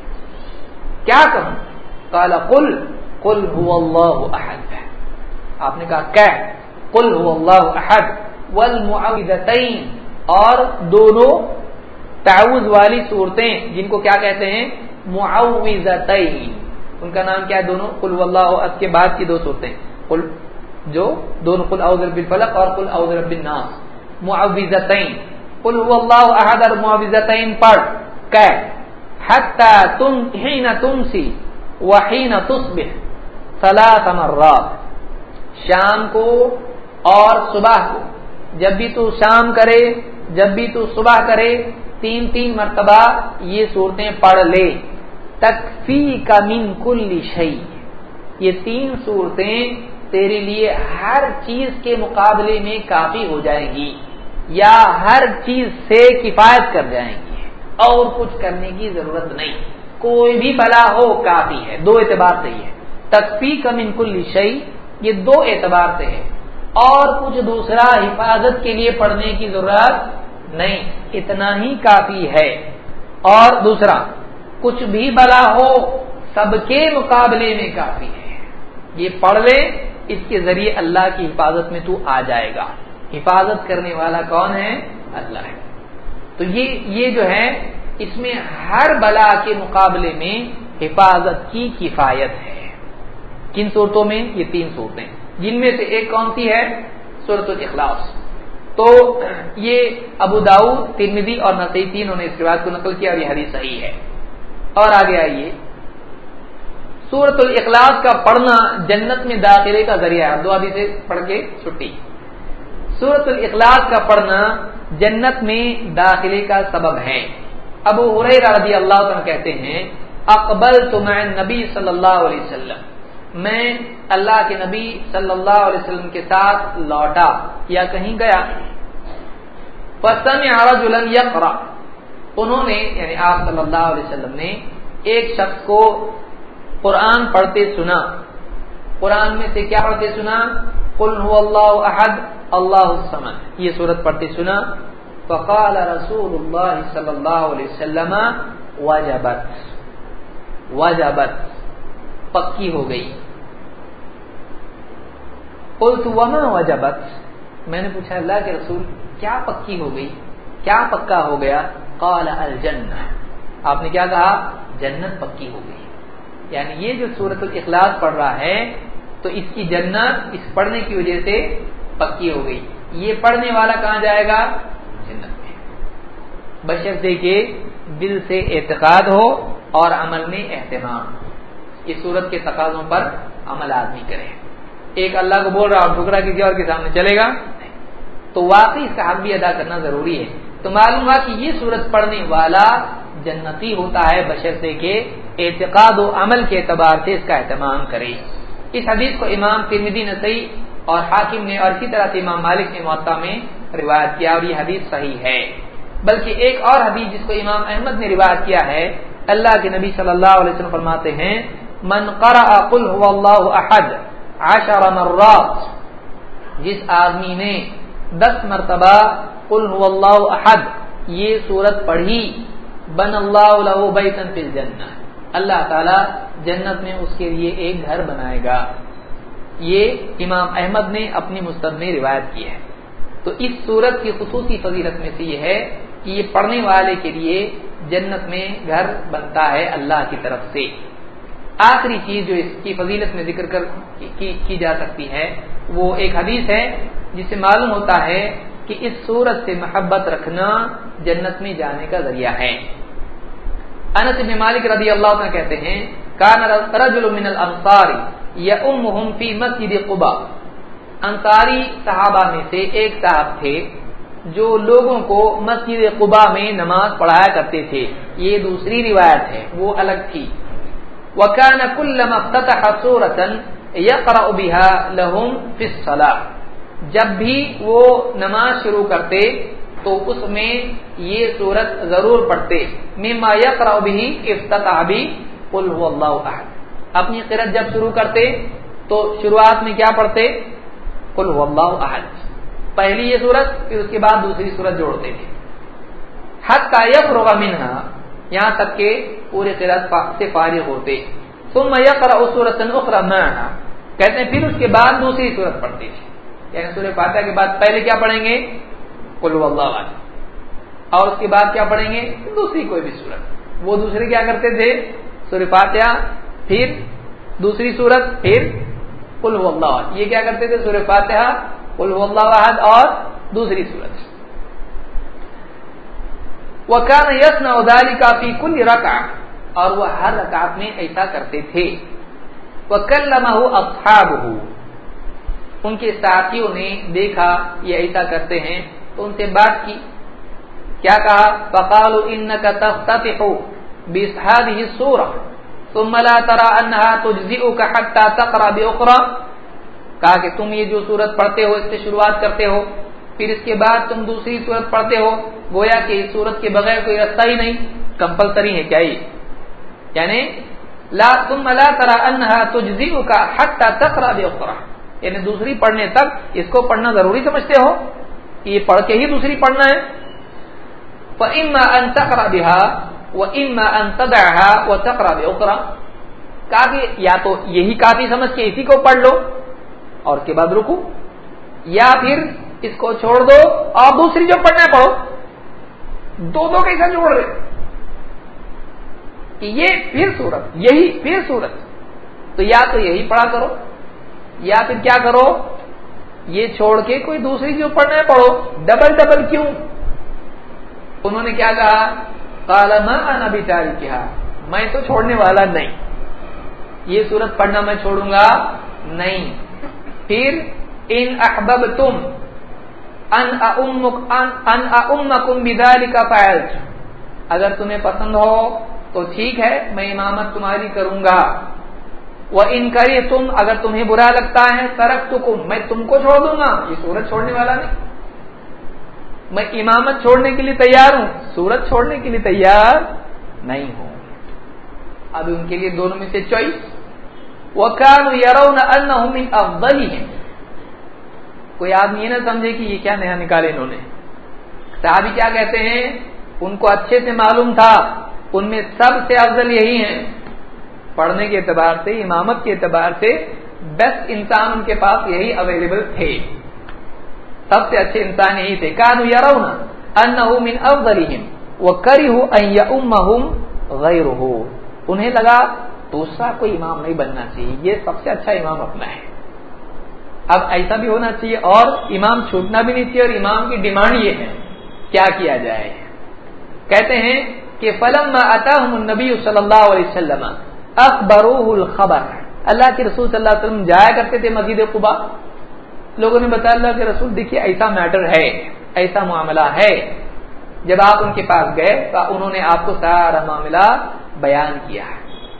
کیا کہوں. قال قل قل هو اللہ احد، آپ نے کہا کہ قل هو اللہ احد والمعوذتین، اور دونوں تعوذ والی صورتیں جن کو کیا کہتے ہیں؟ معوذتین. ان کا نام کیا ہے دونوں؟ قل هو اللہ احد کے بعد کی دو صورتیں، قل جو دونوں قل اعوذ برب الفلق اور قل اعوذ برب الناس. معوذتین، قل هو اللہ احد اور معوذتین پڑھ کہ حتی تم حین تمسی وحین تصبح ثلاث مرات، شام کو اور صبح کو، جب بھی تو شام کرے جب بھی تو صبح کرے، تین تین مرتبہ یہ صورتیں پڑھ لے. تکفیک من کل شیء، یہ تین صورتیں تیرے لیے ہر چیز کے مقابلے میں کافی ہو جائیں گی، یا ہر چیز سے کفایت کر جائیں گی، اور کچھ کرنے کی ضرورت نہیں. کوئی بھی بلا ہو کافی ہے. دو اعتبار سے ہے تکفیک من کل شیء، یہ دو اعتبار سے ہے. اور کچھ دوسرا حفاظت کے لیے پڑھنے کی ضرورت نہیں، اتنا ہی کافی ہے. اور دوسرا کچھ بھی بلا ہو سب کے مقابلے میں کافی ہے. یہ پڑھ لے، اس کے ذریعے اللہ کی حفاظت میں تو آ جائے گا. حفاظت کرنے والا کون ہے؟ اللہ ہے. تو یہ یہ جو ہے اس میں ہر بلا کے مقابلے میں حفاظت کی کفایت ہے. کن صورتوں میں؟ یہ تین صورتیں، جن میں سے ایک کون سی ہے؟ سورۃ الاخلاص. تو یہ ابو داؤد، ترمذی اور نسائی تینوں نے اس روایت کو نقل کیا اور یہ حدیث صحیح ہے. اور آگے آئیے، سورۃ الاخلاص کا پڑھنا جنت میں داخلے کا ذریعہ ہے. دو حدیثیں پڑھ کے چھٹی. سورۃ الاخلاص کا پڑھنا جنت میں داخلے کا سبب ہے. ابو ہریرہ رضی اللہ عنہ کہتے ہیں اقبلت مع النبی صلی اللہ علیہ وسلم، میں اللہ کے نبی صلی اللہ علیہ وسلم کے ساتھ لوٹا یا کہیں گیا. فسمع رجلا یقرأ، انہوں نے یعنی آپ صلی اللہ علیہ وسلم نے ایک شخص کو قرآن پڑھتے سنا. قرآن میں سے کیا پڑھتے سنا؟ قل هو اللہ احد اللہ الصمد، یہ سورت پڑھتے سنا. فقال رسول اللہ صلی اللہ علیہ وسلم وجبت، وجبت پکی ہو گئی. قلت وما وجبت، میں نے پوچھا اللہ کے رسول کیا پکی ہو گئی، کیا پکا ہو گیا؟ قال الجنہ، آپ نے کیا کہا؟ جنت پکی ہو گئی. یعنی یہ جو سورۃ الاخلاص پڑھ رہا ہے تو اس کی جنت اس پڑھنے کی وجہ سے پکی ہو گئی. یہ پڑھنے والا کہاں جائے گا؟ جنت میں، بشرطے کہ دل سے اعتقاد ہو اور عمل میں اہتمام. یہ سورت کے تقاضوں پر عمل آدمی کرے. ایک اللہ کو بول رہا اور ٹھکرا کسی اور کے سامنے چلے گا تو واقعی اس کا حق بھی ادا کرنا ضروری ہے. تو معلوم ہوا کہ یہ سورت پڑھنے والا جنتی ہوتا ہے بشرطے کہ اعتقاد و عمل کے اعتبار سے اس کا اہتمام کرے۔ اس حدیث کو امام ترمذی نسائی اور حاکم نے اور اسی طرح سے امام مالک نے موطا میں روایت کیا اور یہ حدیث صحیح ہے۔ بلکہ ایک اور حدیث جس کو امام احمد نے روایت کیا ہے، اللہ کے نبی صلی اللہ علیہ وسلم فرماتے ہیں من قرأ قل هو اللہ احد عشر مرات، جس آدمی نے دس مرتبہ قل هو اللہ احد یہ سورت پڑھی، بن اللہ له بیتا فی الجنہ، اللہ تعالی جنت میں اس کے لیے ایک گھر بنائے گا۔ یہ امام احمد نے اپنی مستند میں روایت کی ہے۔ تو اس سورت کی خصوصی فضیلت میں سے یہ ہے کہ یہ پڑھنے والے کے لیے جنت میں گھر بنتا ہے اللہ کی طرف سے۔ آخری چیز جو اس کی فضیلت میں ذکر کر کی, کی جا سکتی ہے وہ ایک حدیث ہے جس سے معلوم ہوتا ہے کہ اس سورت سے محبت رکھنا جنت میں جانے کا ذریعہ ہے۔ انس بن مالک رضی اللہ عنہ کہتے ہیں کان رجل من الانصار یؤمهم فی مسجد قباء، انصاری صحابہ میں سے ایک صاحب تھے جو لوگوں کو مسجد قباء میں نماز پڑھایا کرتے تھے۔ یہ دوسری روایت ہے، وہ الگ تھی۔ وَكَانَ كُلَّمَا افتتح سُورَةً يَقْرَأُ بِهَا لَهُمْ فِي الصَّلَاةِ، جب بھی وہ نماز شروع کرتے تو اس میں یہ سورت ضرور پڑھتے، مما يقرأ به افتتح به قل هو الله احد، اپنی قرأت جب شروع کرتے تو شروعات میں کیا پڑھتے؟ قل هو الله احد، پہلی یہ سورت پھر اس کے بعد دوسری سورت جوڑتے تھے، حتی یفرغ منها، یہاں تک کہ پورے قرأت سے فارغ ہوتے، ثم يقرأ سورة اخرى معها، کہتے ہیں پھر اس کے بعد دوسری سورت پڑھتے تھے، یعنی سورہ فاتحہ کے بعد پہلے کیا پڑھیں گے؟ قل هو اللہ احد، اور اس کے بعد کیا پڑھیں گے؟ دوسری کوئی بھی سورت۔ وہ دوسرے کیا کرتے تھے؟ سورہ فاتحہ پھر دوسری سورت پھر قل هو اللہ احد، یہ کیا کرتے تھے؟ سورہ فاتحہ قل هو اللہ احد اور دوسری سورت۔ وَكَانَ يَصْنَعُ ذَلِكَ فِي كُلِّ رَكْعَةٍ، اور وہ ہر رکعت میں ایسا کرتے تھے۔ وَكَلَّمَهُ أَصْحَابُهُ، ان کے ساتھیوں نے دیکھا یہ ایسا کرتے ہیں تو ان سے بات کی، کیا کہا؟ فَقَالُوا إِنَّكَ تَفْتَتِحُ بِهَذِهِ السُّورَةِ ثُمَّ لَا تَرَى أَنَّهَا تُجْزِئُكَ حَتَّى تَقْرَأَ بِأُخْرَى، کہا کہ تم یہ جو سورت پڑھتے ہو اس سے شروعات کرتے ہو، پھر اس کے بعد تم دوسری سورت پڑھتے ہو، گویا کہ اس سورت کے بغیر کوئی راستہ ہی نہیں، کمپلسری ہے کیا یہ؟ یعنی لا ثم لا ترى انها تجزئك حتى تقرأ باخرى، یعنی دوسری پڑھنے تک اس کو پڑھنا ضروری سمجھتے ہو کہ یہ پڑھ کے ہی دوسری پڑھنا ہے۔ فإما أن تقرأ بها وإما أن تدعها وتقرأ بأخرى، کہا کہ یا تو یہی کافی سمجھ کے اسی کو پڑھ لو اور اس کے بعد رکو، یا پھر اس کو چھوڑ دو اور دوسری جو پڑھنا ہے پڑھو، دو دو کیسا جوڑ رہے کہ یہ پھر سورت یہی پھر سورت، تو یا تو یہی پڑھا کرو یا پھر کیا کرو یہ چھوڑ کے کوئی دوسری جو پڑھنا ہے پڑھو، ڈبل ڈبل کیوں؟ انہوں نے کیا کہا؟ قال ما انا بتارکھا، میں تو چھوڑنے والا نہیں، یہ سورت پڑھنا میں چھوڑوں گا نہیں۔ پھر ان احببتم ان امک ان امکم بذلک فعلت، اگر تمہیں پسند ہو تو ٹھیک ہے میں امامت تمہاری کروں گا، وان کرہتم، اگر تمہیں برا لگتا ہے ترکتکم، میں تم کو چھوڑ دوں گا، یہ سورت چھوڑنے والا نہیں، میں امامت چھوڑنے کے لیے تیار ہوں، سورت چھوڑنے کے لیے تیار نہیں ہوں۔ اب ان کے لیے دونوں میں سے چوائس۔ وَكَانُوا يَرَوْنَ أَنَّهُ مِنْ أَفْضَلِهِمْ، کوئی آدمی یہ نہ سمجھے کہ یہ کیا نیا نکالے انہوں نے، صحابی کیا کہتے ہیں؟ ان کو اچھے سے معلوم تھا ان میں سب سے افضل یہی ہیں، پڑھنے کے اعتبار سے امامت کے اعتبار سے بیسٹ انسان ان کے پاس یہی اویلیبل تھے، سب سے اچھے انسان یہی تھے۔ كَانُوا يَرَوْنَ أَنَّهُ مِنْ أَفْضَلِهِمْ وَكَرِهُوا أَنْ يَؤُمَّهُمْ غَيْرُهُ، انہیں لگا دوسرا کوئی امام نہیں بننا چاہیے، یہ سب سے اچھا امام اپنا ہے۔ اب ایسا بھی ہونا چاہیے اور امام چھوٹنا بھی نہیں چاہیے، اور امام کی ڈیمانڈ یہ ہے کیا کیا جائے؟ کہتے ہیں کہ فلما اتاهم النبی صلی اللہ علیہ وسلم اخبروه الخبر، اللہ کے رسول صلی اللہ علیہ وسلم جایا کرتے تھے مسجد قباء، لوگوں نے بتایا اللہ کے رسول دیکھیے ایسا میٹر ہے، ایسا معاملہ ہے، جب آپ ان کے پاس گئے تو انہوں نے آپ کو سارا معاملہ بیان کیا،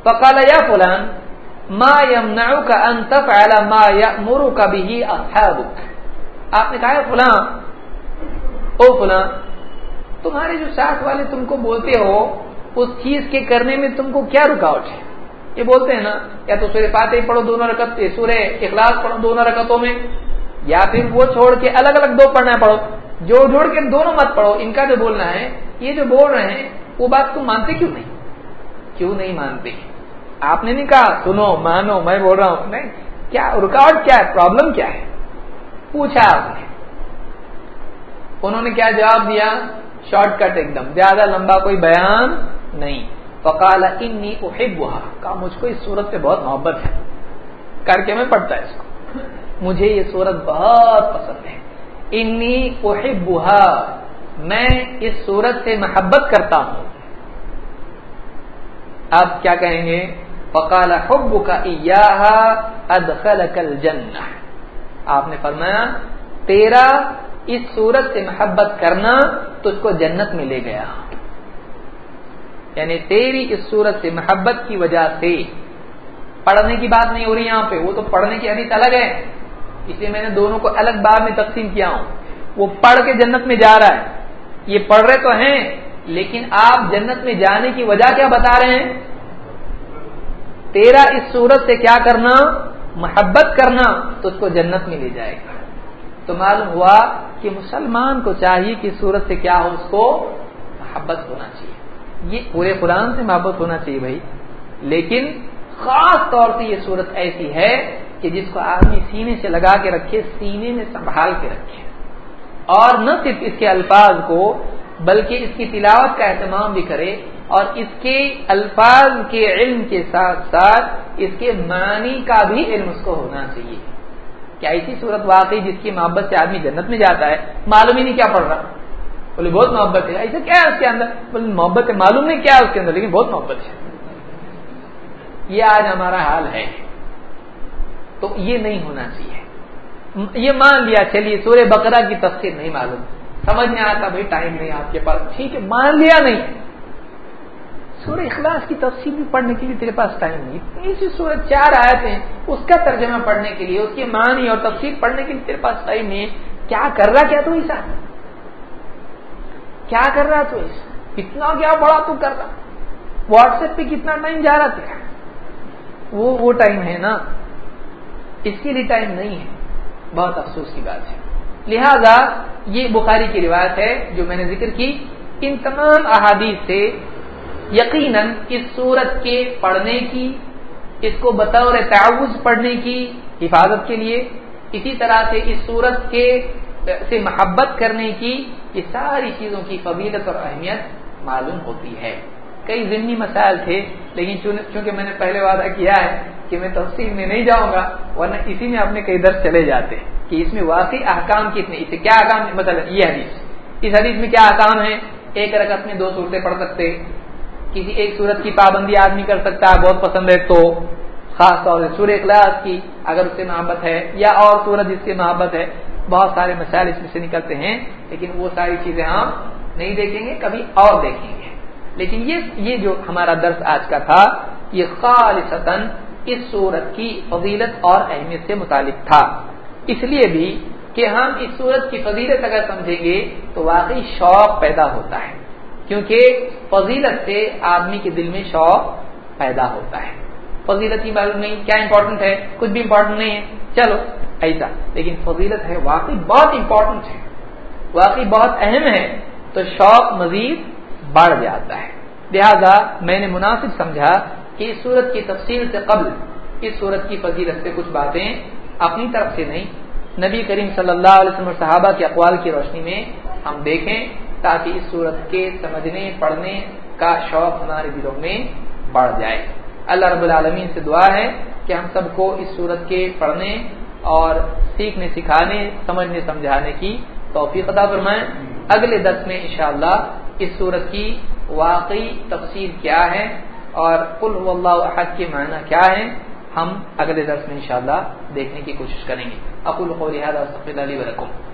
فقال یا فلان ما يمنعك ان تفعل ما يأمرك به اصحابك. آپ نے کہا فلاں او فلاں تمہارے جو ساتھ والے تم کو بولتے ہو اس چیز کے کرنے میں تم کو کیا رکاوٹ ہے؟ یہ بولتے ہیں نا یا تو سورہ فاتحہ پڑھو دونوں رکعت، سورہ اخلاص پڑھو دونوں رکعتوں میں، یا پھر وہ چھوڑ کے الگ الگ دو پڑھنا پڑھو، جوڑ جوڑ کے دونوں مت پڑھو. ان کا جو بولنا ہے یہ جو بول رہے ہیں وہ بات تم مانتے کیوں نہیں؟ کیوں نہیں مانتے؟ آپ نے نہیں کہا سنو مانو میں بول رہا ہوں، نہیں، کیا رکاوٹ کیا ہے، پرابلم کیا ہے پوچھا آپ نے. انہوں نے کیا جواب دیا؟ شارٹ کٹ ایک دم، زیادہ لمبا کوئی بیان نہیں. فقال انی احبها، کہا مجھ کو اس سورت سے بہت محبت ہے، کر کے میں پڑھتا ہے اس کو، مجھے یہ سورت بہت پسند ہے. انی احبها، میں اس سورت سے محبت کرتا ہوں. آپ کیا کہیں گے؟ فقال حبك اياها ادخلك الجنہ. آپ نے فرمایا تیرا اس سورت سے محبت کرنا تجھ کو جنت میں لے گیا. یعنی تیری اس سورت سے محبت کی وجہ سے، پڑھنے کی بات نہیں ہو رہی یہاں پہ، وہ تو پڑھنے کی حدیث الگ ہے، اس لیے میں نے دونوں کو الگ باب میں تقسیم کیا ہوں. وہ پڑھ کے جنت میں جا رہا ہے، یہ پڑھ رہے تو ہیں لیکن آپ جنت میں جانے کی وجہ کیا بتا رہے ہیں؟ تیرا اس سورت سے کیا کرنا؟ محبت کرنا تو اس کو جنت میں لے جائے گا. تو معلوم ہوا کہ مسلمان کو چاہیے کہ سورت سے کیا ہو، اس کو محبت ہونا چاہیے. یہ پورے قرآن سے محبت ہونا چاہیے بھائی، لیکن خاص طور سے یہ سورت ایسی ہے کہ جس کو آدمی سینے سے لگا کے رکھے، سینے میں سنبھال کے رکھے، اور نہ صرف اس کے الفاظ کو بلکہ اس کی تلاوت کا اہتمام بھی کرے، اور اس کے الفاظ کے علم کے ساتھ ساتھ اس کے معنی کا بھی علم اس کو ہونا چاہیے. کیا ایسی صورت واقعی جس کی محبت سے آدمی جنت میں جاتا ہے، معلوم ہی نہیں کیا پڑھ رہا، بولے بہت محبت ہے، ایسا کیا ہے اس کے اندر؟ بولے محبت ہے، معلوم نہیں کیا ہے اس کے اندر لیکن بہت محبت ہے. یہ آج ہمارا حال ہے. تو یہ نہیں ہونا چاہیے. یہ مان لیا چلیے سورہ بقرہ کی تفسیر نہیں معلوم، سمجھ میں آتا بھائی ٹائم نہیں آپ کے پاس، ٹھیک ہے مان لیا. نہیں، سورہ اخلاص کی تفسیر بھی پڑھنے کے لیے تیرے پاس ٹائم نہیں، اتنی سی سورت چار آیت ہیں اس کا ترجمہ پڑھنے کے لیے، اس کے معنی اور تفسیر پڑھنے کے لیے تیرے پاس ٹائم نہیں ہے. کیا کر رہا کیا تو ایسا کیا کر رہا تو ایسا اتنا کیا بڑا تو کر رہا؟ واٹس ایپ پہ کتنا ٹائم جا رہا تھا؟ وہ وہ ٹائم ہے نا، اس کے لیے ٹائم نہیں ہے. بہت افسوس کی بات ہے. لہذا یہ بخاری کی روایت ہے جو میں نے ذکر کی. ان تمام احادیث سے یقیناً اس سورت کے پڑھنے کی، اس کو بطور تعوذ پڑھنے کی حفاظت کے لیے، اسی طرح سے اس سورت کے سے محبت کرنے کی، یہ ساری چیزوں کی فضیلت اور اہمیت معلوم ہوتی ہے. کئی ضمنی مسائل تھے لیکن چونکہ میں نے پہلے وعدہ کیا ہے کہ میں تفصیل میں نہیں جاؤں گا، ورنہ اسی میں اپنے کئی درس چلے جاتے کہ اس میں واقعی احکام کتنے، اسے کیا احکام، مثلا یہ حدیث، اس حدیث میں کیا احکام ہے؟ ایک رکعت میں دو صورتیں پڑھ سکتے، کسی ایک صورت کی پابندی آدمی کر سکتا ہے بہت پسند ہے تو، خاص طور سے سورہ اخلاص کی اگر اس سے محبت ہے، یا اور سورت جس سے محبت ہے. بہت سارے مسائل اس میں سے نکلتے ہیں لیکن وہ ساری چیزیں ہم نہیں دیکھیں گے، کبھی اور دیکھیں گے. لیکن یہ یہ جو ہمارا درس آج کا تھا یہ خالصتاً اس سورت کی فضیلت اور اہمیت سے متعلق تھا. اس لیے بھی کہ ہم اس سورت کی فضیلت اگر سمجھیں گے تو واقعی شوق پیدا ہوتا ہے، کیونکہ فضیلت سے آدمی کے دل میں شوق پیدا ہوتا ہے. فضیلت کی معلوم نہیں کیا امپورٹنٹ ہے، کچھ بھی امپورٹنٹ نہیں ہے چلو ایسا، لیکن فضیلت ہے واقعی بہت امپورٹنٹ ہے، واقعی بہت اہم ہے، تو شوق مزید بڑھ جاتا ہے. لہذا میں نے مناسب سمجھا کہ اس سورت کی تفصیل سے قبل اس سورت کی فضیلت سے کچھ باتیں اپنی طرف سے نہیں، نبی کریم صلی اللہ علیہ وسلم اور صحابہ کے اقوال کی روشنی میں ہم دیکھیں، تاکہ اس سورت کے سمجھنے پڑھنے کا شوق ہمارے دلوں میں بڑھ جائے. اللہ رب العالمین سے دعا ہے کہ ہم سب کو اس سورت کے پڑھنے اور سیکھنے سکھانے سمجھنے سمجھانے کی توفیق عطا فرمائیں. اگلے درس میں انشاءاللہ اس سورت کی واقعی تفسیر کیا ہے اور قل هو اللہ احد کے معنی کیا ہیں ہم اگلے درس میں انشاءاللہ دیکھنے کی کوشش کریں گے. اقول قولی ھذا واستغفر اللہ لی ولکم.